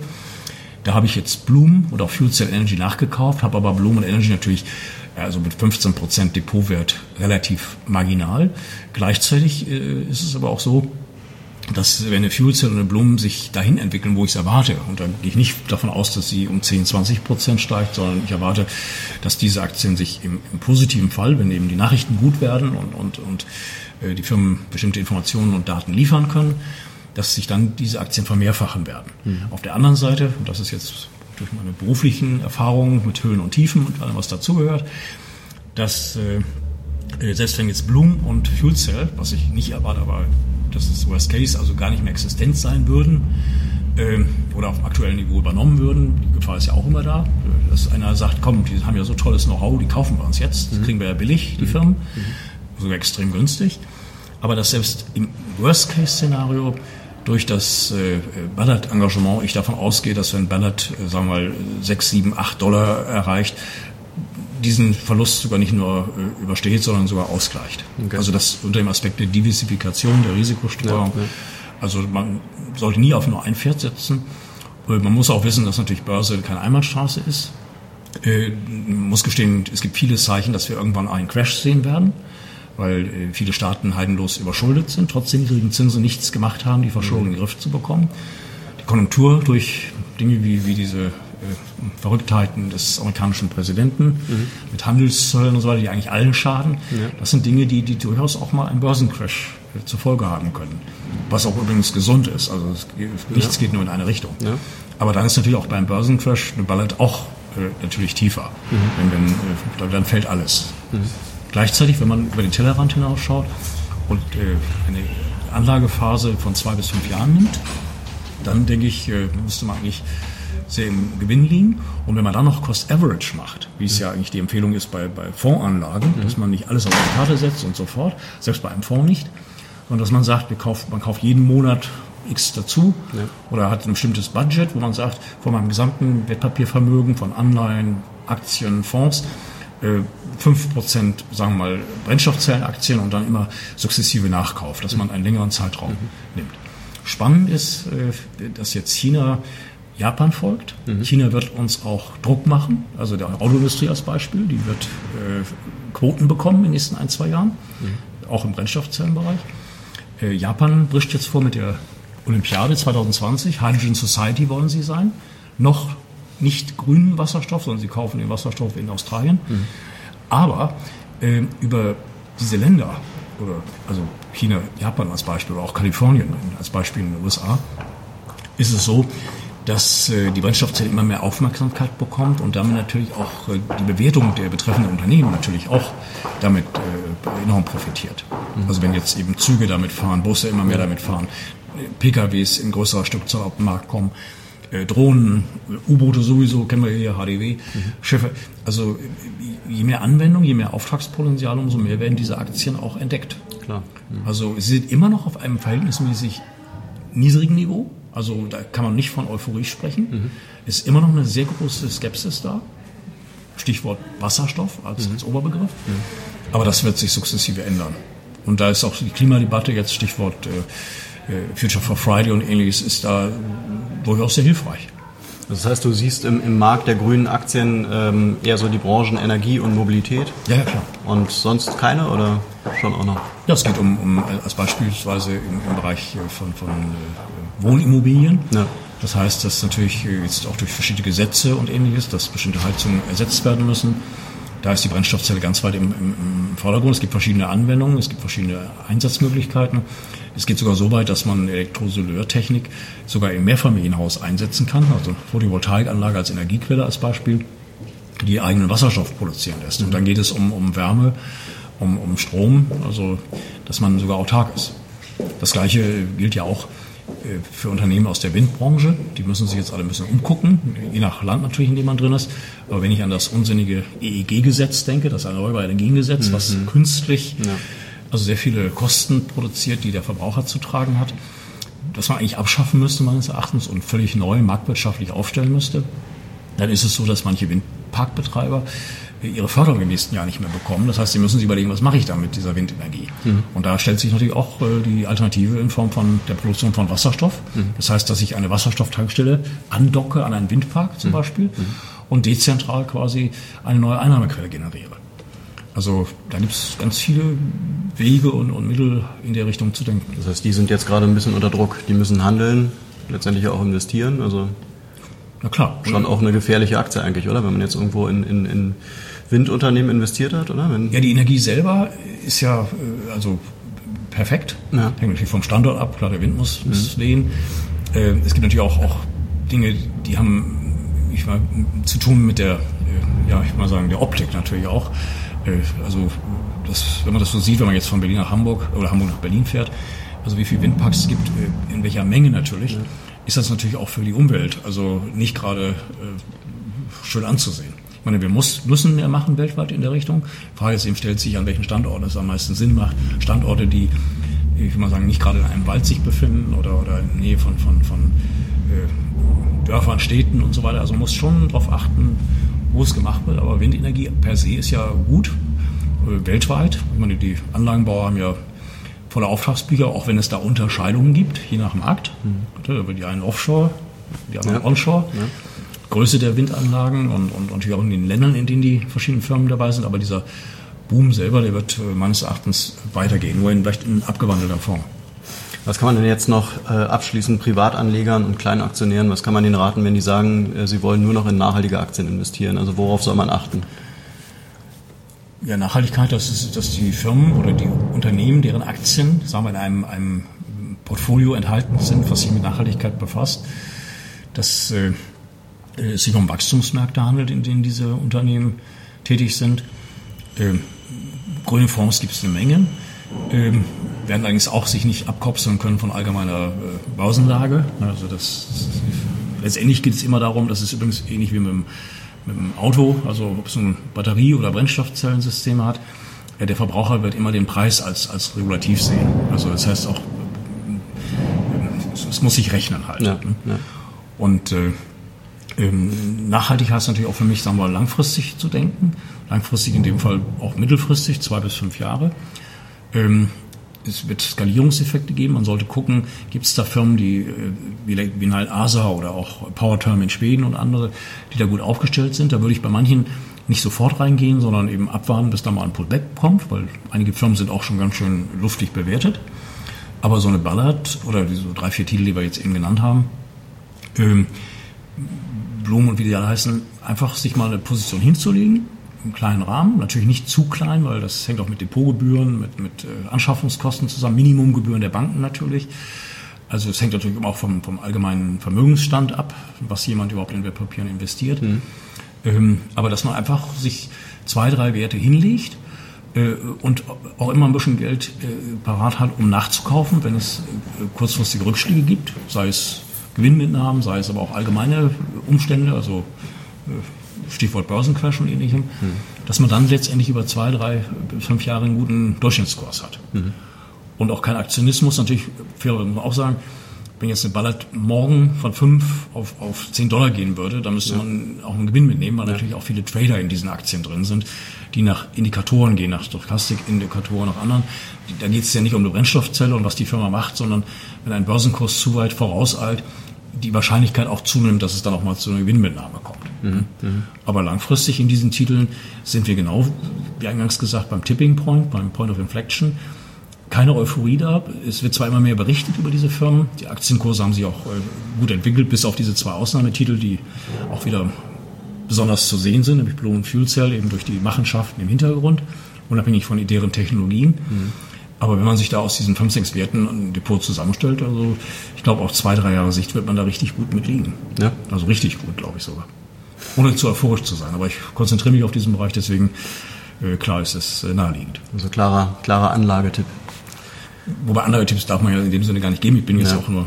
Da habe ich jetzt Bloom und auch Fuel Cell Energy nachgekauft, habe aber Bloom und Energy natürlich also mit fünfzehn Prozent Depotwert relativ marginal. Gleichzeitig äh, ist es aber auch so, dass wenn eine Fuel Cell und eine Bloom sich dahin entwickeln, wo ich es erwarte, und dann gehe ich nicht davon aus, dass sie um zehn, zwanzig Prozent steigt, sondern ich erwarte, dass diese Aktien sich im, im positiven Fall, wenn eben die Nachrichten gut werden und, und, und äh, die Firmen bestimmte Informationen und Daten liefern können, dass sich dann diese Aktien vermehrfachen werden. Mhm. Auf der anderen Seite, und das ist jetzt durch meine beruflichen Erfahrungen mit Höhen und Tiefen und allem, was dazugehört, dass äh, selbst wenn jetzt Bloom und Fuel Cell, was ich nicht erwarte, aber das ist Worst Case, also gar nicht mehr existent sein würden äh, oder auf dem aktuellen Niveau übernommen würden, die Gefahr ist ja auch immer da, dass einer sagt, komm, die haben ja so tolles Know-how, die kaufen wir uns jetzt, das kriegen wir ja billig, die Firmen, mhm. sogar extrem günstig, aber dass selbst im Worst Case Szenario durch das äh, Ballard-Engagement ich davon ausgehe, dass wenn Ballard, äh, sagen wir mal, sechs, sieben, acht Dollar erreicht, diesen Verlust sogar nicht nur äh, übersteht, sondern sogar ausgleicht. Okay. Also das unter dem Aspekt der Diversifikation, der Risikostreuung. Ja, ja. Also man sollte nie auf nur ein Pferd setzen. Man muss auch wissen, dass natürlich Börse keine Einbahnstraße ist. Äh, man muss gestehen, es gibt viele Zeichen, dass wir irgendwann einen Crash sehen werden, weil äh, viele Staaten heidenlos überschuldet sind, trotz niedrigen Zinsen nichts gemacht haben, die Verschuldung in den Griff zu bekommen. Die Konjunktur durch Dinge wie, wie diese äh, Verrücktheiten des amerikanischen Präsidenten mhm. mit Handelszöllen und so weiter, die eigentlich allen schaden, ja. das sind Dinge, die, die durchaus auch mal einen Börsencrash äh, zur Folge haben können. Was auch übrigens gesund ist, also es, nichts ja. geht nur in eine Richtung. Ja. Aber dann ist natürlich auch beim Börsencrash eine Ballard auch äh, natürlich tiefer. Mhm. Wenn, wenn, äh, dann fällt alles. Mhm. Gleichzeitig, wenn man über den Tellerrand hinausschaut und äh, eine Anlagephase von zwei bis fünf Jahren nimmt, dann denke ich, äh, müsste man eigentlich sehr im Gewinn liegen. Und wenn man dann noch Cost Average macht, wie es ja eigentlich die Empfehlung ist bei, bei Fondsanlagen, mhm. dass man nicht alles auf die Karte setzt und so fort, selbst bei einem Fonds nicht, sondern dass man sagt, wir kauft, man kauft jeden Monat X dazu ja. oder hat ein bestimmtes Budget, wo man sagt, von meinem gesamten Wertpapiervermögen, von Anleihen, Aktien, Fonds, äh, fünf Prozent, sagen wir mal, Brennstoffzellenaktien und dann immer sukzessive Nachkauf, dass man einen längeren Zeitraum mhm. nimmt. Spannend ist, äh, dass jetzt China Japan folgt. Mhm. China wird uns auch Druck machen, also der Autoindustrie als Beispiel, die wird äh, Quoten bekommen in den nächsten ein, zwei Jahren, mhm. auch im Brennstoffzellenbereich. Äh, Japan bricht jetzt vor mit der Olympiade zwanzig zwanzig, Hydrogen Society wollen sie sein, noch nicht grünen Wasserstoff, sondern sie kaufen den Wasserstoff in Australien. Mhm. Aber äh, über diese Länder, oder also China, Japan als Beispiel, oder auch Kalifornien als Beispiel in den U S A, ist es so, dass äh, die Brennstoffzelle immer mehr Aufmerksamkeit bekommt und damit natürlich auch äh, die Bewertung der betreffenden Unternehmen natürlich auch damit äh, enorm profitiert. Mhm. Also wenn jetzt eben Züge damit fahren, Busse immer mehr damit fahren, P K Ws in größerer Stückzahl auf den Markt kommen, äh, Drohnen, U-Boote sowieso, kennen wir hier, H D W, mhm. Schiffe. Also je mehr Anwendung, je mehr Auftragspotenzial, umso mehr werden diese Aktien auch entdeckt. Klar. Mhm. Also sie sind immer noch auf einem verhältnismäßig niedrigen Niveau. Also da kann man nicht von Euphorie sprechen. Mhm. Ist immer noch eine sehr große Skepsis da. Stichwort Wasserstoff als, mhm. als Oberbegriff. Mhm. Aber das wird sich sukzessive ändern. Und da ist auch die Klimadebatte, jetzt Stichwort äh, Future for Friday und ähnliches, ist da durchaus sehr hilfreich. Das heißt, du siehst im, im Markt der grünen Aktien ähm, eher so die Branchen Energie und Mobilität? Ja, ja, klar. Und sonst keine oder schon auch noch? Ja, es geht um, um als beispielsweise im, im Bereich von, von äh, Wohnimmobilien. Ja. Das heißt, dass natürlich jetzt auch durch verschiedene Gesetze und ähnliches, dass bestimmte Heizungen ersetzt werden müssen. Da ist die Brennstoffzelle ganz weit im, im, im Vordergrund. Es gibt verschiedene Anwendungen, es gibt verschiedene Einsatzmöglichkeiten. Es geht sogar so weit, dass man Elektrosoleurtechnik sogar im Mehrfamilienhaus einsetzen kann. Also Photovoltaikanlage als Energiequelle als Beispiel, die eigenen Wasserstoff produzieren lässt. Und dann geht es um, um Wärme, um, um Strom, also dass man sogar autark ist. Das Gleiche gilt ja auch für Unternehmen aus der Windbranche. Die müssen sich jetzt alle ein bisschen umgucken, je nach Land natürlich, in dem man drin ist. Aber wenn ich an das unsinnige E E G-Gesetz denke, das Erneuerbare Energiengesetz, mhm. was künstlich ja. also sehr viele Kosten produziert, die der Verbraucher zu tragen hat, das man eigentlich abschaffen müsste meines Erachtens und völlig neu marktwirtschaftlich aufstellen müsste, dann ist es so, dass manche Windparkbetreiber ihre Förderung im nächsten Jahr nicht mehr bekommen. Das heißt, sie müssen sich überlegen, was mache ich da mit dieser Windenergie? Mhm. Und da stellt sich natürlich auch äh, die Alternative in Form von der Produktion von Wasserstoff. Mhm. Das heißt, dass ich eine Wasserstofftankstelle andocke an einen Windpark zum mhm. Beispiel mhm. und dezentral quasi eine neue Einnahmequelle generiere. Also da gibt es ganz viele Wege und, und Mittel in der Richtung zu denken. Das heißt, die sind jetzt gerade ein bisschen unter Druck. Die müssen handeln, letztendlich auch investieren. Also na klar. Schon auch eine gefährliche Aktie eigentlich, oder? Wenn man jetzt irgendwo in, in, in Windunternehmen investiert hat, oder? Wenn ja, die Energie selber ist ja äh, also perfekt. Ja. Hängt natürlich vom Standort ab. Klar, der Wind muss, mhm. muss wehen. Äh, es gibt natürlich auch, auch Dinge, die haben ich mal, zu tun mit der, äh, ja, ich mal sagen, der Optik natürlich auch. Äh, also das, wenn man das so sieht, wenn man jetzt von Berlin nach Hamburg oder Hamburg nach Berlin fährt, also wie viele Windparks es gibt, äh, in welcher Menge natürlich. Ja. Ist das natürlich auch für die Umwelt, also nicht gerade äh, schön anzusehen. Ich meine, wir muss, müssen mehr machen weltweit in der Richtung. Die Frage ist eben, stellt sich, an welchen Standorten es am meisten Sinn macht. Standorte, die, ich will mal sagen, nicht gerade in einem Wald sich befinden oder, oder in der Nähe von, von, von äh, Dörfern, Städten und so weiter. Also man muss schon darauf achten, wo es gemacht wird. Aber Windenergie per se ist ja gut, äh, weltweit. Ich meine, die Anlagenbauer haben ja voller Auftragsbücher, auch wenn es da Unterscheidungen gibt, je nach Markt. Mhm. Die einen Offshore, die anderen ja. Onshore. Ja. Größe der Windanlagen und, und, und natürlich auch in den Ländern, in denen die verschiedenen Firmen dabei sind. Aber dieser Boom selber, der wird meines Erachtens weitergehen, nur in vielleicht in abgewandelter Form. Was kann man denn jetzt noch äh, abschließend Privatanlegern und kleinen Aktionären, was kann man denen raten, wenn die sagen, äh, sie wollen nur noch in nachhaltige Aktien investieren? Also worauf soll man achten? Ja, Nachhaltigkeit, das ist, dass die Firmen oder die Unternehmen, deren Aktien, sagen wir, in einem, einem Portfolio enthalten sind, was sich mit Nachhaltigkeit befasst, dass äh, es sich um Wachstumsmärkte handelt, in denen diese Unternehmen tätig sind. Äh, grüne Fonds gibt es eine Menge. Äh, werden allerdings auch sich nicht abkopseln können von allgemeiner äh, Börsenlage. Also das, das letztendlich geht es immer darum, dass es übrigens ähnlich wie mit dem, mit dem Auto, also ob es ein Batterie- oder Brennstoffzellensystem hat, ja, der Verbraucher wird immer den Preis als, als regulativ sehen. Also das heißt auch, es muss sich rechnen halt. Ja, ja. Und äh, ähm, nachhaltig heißt natürlich auch für mich, sagen wir, langfristig zu denken. Langfristig in dem Fall auch mittelfristig, zwei bis fünf Jahre. Ähm, es wird Skalierungseffekte geben. Man sollte gucken, gibt es da Firmen, die wie, wie halt A S A oder auch PowerTerm in Schweden und andere, die da gut aufgestellt sind. Da würde ich bei manchen nicht sofort reingehen, sondern eben abwarten, bis da mal ein Pullback kommt, weil einige Firmen sind auch schon ganz schön luftig bewertet. Aber so eine Ballard oder diese so drei, vier Titel, die wir jetzt eben genannt haben, ähm, Blumen und wie die alle heißen, einfach sich mal eine Position hinzulegen, im kleinen Rahmen, natürlich nicht zu klein, weil das hängt auch mit Depotgebühren, mit, mit äh, Anschaffungskosten zusammen, Minimumgebühren der Banken natürlich. Also es hängt natürlich auch vom, vom allgemeinen Vermögensstand ab, was jemand überhaupt in Wertpapieren investiert. Mhm. Ähm, aber dass man einfach sich zwei, drei Werte hinlegt äh, und auch immer ein bisschen Geld äh, parat hat, um nachzukaufen, wenn es äh, kurzfristige Rückschläge gibt, sei es Gewinnmitnahmen, sei es aber auch allgemeine Umstände, also äh, Stichwort Börsencrash und ähnlichem, mhm. dass man dann letztendlich über zwei, drei, fünf Jahre einen guten Durchschnittskurs hat. Mhm. Und auch kein Aktionismus, natürlich, fair muss man auch sagen, wenn jetzt eine Ballard morgen von fünf auf, auf zehn Dollar gehen würde, dann müsste ja. man auch einen Gewinn mitnehmen, weil ja. natürlich auch viele Trader in diesen Aktien drin sind, die nach Indikatoren gehen, nach Stochastikindikatoren, nach anderen. Da geht es ja nicht um eine Brennstoffzelle und was die Firma macht, sondern wenn ein Börsenkurs zu weit vorauseilt, die Wahrscheinlichkeit auch zunimmt, dass es dann auch mal zu einer Gewinnmitnahme kommt. Mhm. Mhm. Aber langfristig in diesen Titeln sind wir genau, wie eingangs gesagt, beim Tipping Point, beim Point of Inflection. Keine Euphorie da. Es wird zwar immer mehr berichtet über diese Firmen. Die Aktienkurse haben sich auch gut entwickelt, bis auf diese zwei Ausnahmetitel, die auch wieder besonders zu sehen sind, nämlich Blue und Fuel Cell, eben durch die Machenschaften im Hintergrund, unabhängig von deren Technologien. Mhm. Aber wenn man sich da aus diesen fünf, sechs Werten ein Depot zusammenstellt, also ich glaube, auf zwei, drei Jahre Sicht wird man da richtig gut mit liegen. Ja. Also richtig gut, glaube ich sogar. Ohne zu euphorisch zu sein. Aber ich konzentriere mich auf diesen Bereich, deswegen, äh, klar ist es äh, naheliegend. Also klarer, klarer Anlagetipp. Wobei andere Tipps darf man ja in dem Sinne gar nicht geben. Ich bin jetzt ja. auch nur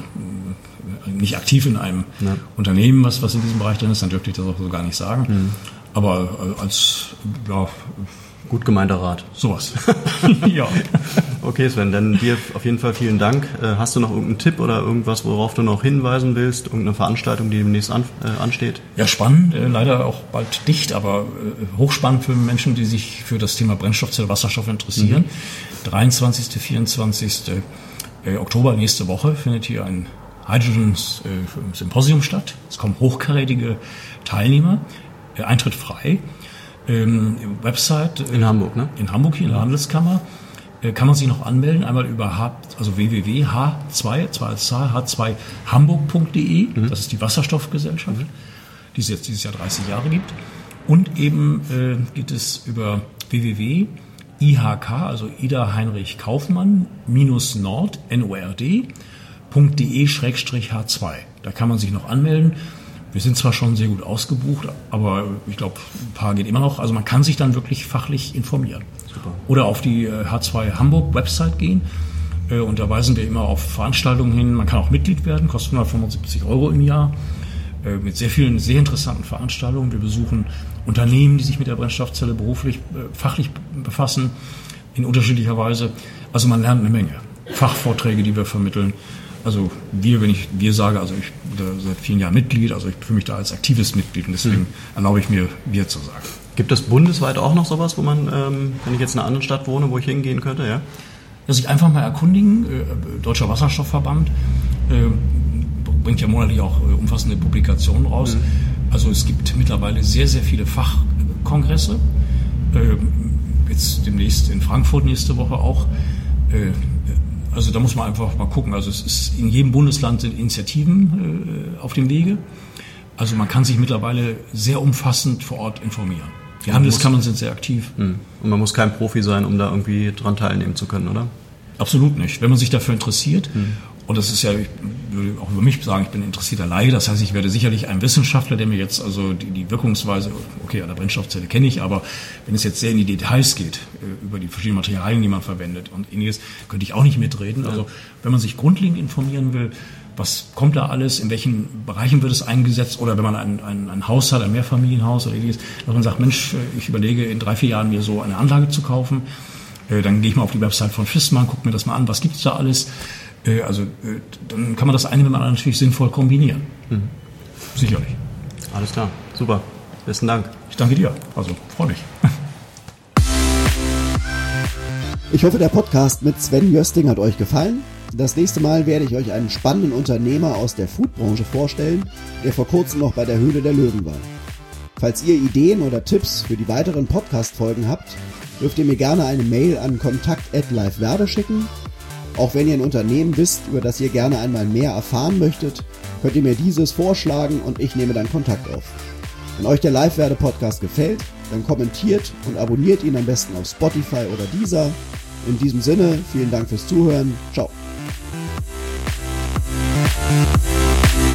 äh, nicht aktiv in einem ja. Unternehmen, was, was in diesem Bereich drin ist, dann dürfte ich das auch so gar nicht sagen. Mhm. Aber äh, als, ja, gut gemeinter Rat. Sowas. Ja. Okay, Sven, dann dir auf jeden Fall vielen Dank. Hast du noch irgendeinen Tipp oder irgendwas, worauf du noch hinweisen willst? Irgendeine Veranstaltung, die demnächst an, äh, ansteht? Ja, spannend. Äh, leider auch bald dicht, aber äh, hochspannend für Menschen, die sich für das Thema Brennstoffzelle, Wasserstoff interessieren. Mhm. dreiundzwanzigsten, vierundzwanzigsten Äh, Oktober, nächste Woche, findet hier ein Hydrogen-Symposium statt. Es kommen hochkarätige Teilnehmer. Äh, Eintritt frei. Ähm, Website in Hamburg, ne? In Hamburg hier in der Handelskammer äh, kann man sich noch anmelden, einmal über H, also w w w punkt h zwei, zwei als Zahl, h zwei hamburg punkt de, mhm. das ist die Wasserstoffgesellschaft, mhm. die es jetzt dieses Jahr dreißig Jahre gibt. Und eben äh, geht es über w w w punkt i h k, also Ida Heinrich Kaufmann, minus Nord, N O R D, .de schrägstrich H zwei. Da kann man sich noch anmelden. Wir sind zwar schon sehr gut ausgebucht, aber ich glaube, ein paar geht immer noch. Also man kann sich dann wirklich fachlich informieren. Super. Oder auf die H zwei Hamburg Website gehen. Und da weisen wir immer auf Veranstaltungen hin. Man kann auch Mitglied werden, kostet hundertfünfundsiebzig Euro im Jahr. Mit sehr vielen, sehr interessanten Veranstaltungen. Wir besuchen Unternehmen, die sich mit der Brennstoffzelle beruflich, fachlich befassen, in unterschiedlicher Weise. Also man lernt eine Menge. Fachvorträge, die wir vermitteln. Also wir, wenn ich wir sage, also ich bin seit vielen Jahren Mitglied, also ich fühle mich da als aktives Mitglied und deswegen mhm. erlaube ich mir, wir zu sagen. Gibt es bundesweit auch noch sowas, wo man, ähm, wenn ich jetzt in einer anderen Stadt wohne, wo ich hingehen könnte, ja? Ja, sich einfach mal erkundigen. Äh, Deutscher Wasserstoffverband äh, bringt ja monatlich auch äh, umfassende Publikationen raus. Mhm. Also es gibt mittlerweile sehr, sehr viele Fachkongresse. Äh, jetzt demnächst in Frankfurt nächste Woche auch. Äh, Also da muss man einfach mal gucken. Also es ist in jedem Bundesland sind Initiativen äh, auf dem Wege. Also man kann sich mittlerweile sehr umfassend vor Ort informieren. Die Handelskammern sind sehr aktiv. Und man muss kein Profi sein, um da irgendwie dran teilnehmen zu können, oder? Absolut nicht. Wenn man sich dafür interessiert. Mhm. Und das ist ja, ich würde auch über mich sagen, ich bin interessierter Laie. Das heißt, ich werde sicherlich ein Wissenschaftler, der mir jetzt also die, die Wirkungsweise, okay, an der Brennstoffzelle kenne ich, aber wenn es jetzt sehr in die Details geht, über die verschiedenen Materialien, die man verwendet und ähnliches, könnte ich auch nicht mitreden. Also wenn man sich grundlegend informieren will, was kommt da alles, in welchen Bereichen wird es eingesetzt, oder wenn man ein, ein, ein Haus hat, ein Mehrfamilienhaus oder ähnliches, dass man sagt, Mensch, ich überlege in drei, vier Jahren mir so eine Anlage zu kaufen, dann gehe ich mal auf die Website von Fissmann, gucke mir das mal an, was gibt es da alles. Also dann kann man das eine mit dem anderen natürlich sinnvoll kombinieren. Mhm. Sicherlich. Alles klar, super. Besten Dank. Ich danke dir. Also freue mich. Ich hoffe, der Podcast mit Sven Jösting hat euch gefallen. Das nächste Mal werde ich euch einen spannenden Unternehmer aus der Foodbranche vorstellen, der vor kurzem noch bei der Höhle der Löwen war. Falls ihr Ideen oder Tipps für die weiteren Podcast-Folgen habt, dürft ihr mir gerne eine Mail an kontakt at liveverde schicken. Auch wenn ihr ein Unternehmen wisst, über das ihr gerne einmal mehr erfahren möchtet, könnt ihr mir dieses vorschlagen und ich nehme dann Kontakt auf. Wenn euch der Livewerde-Podcast gefällt, dann kommentiert und abonniert ihn am besten auf Spotify oder Deezer. In diesem Sinne, vielen Dank fürs Zuhören. Ciao.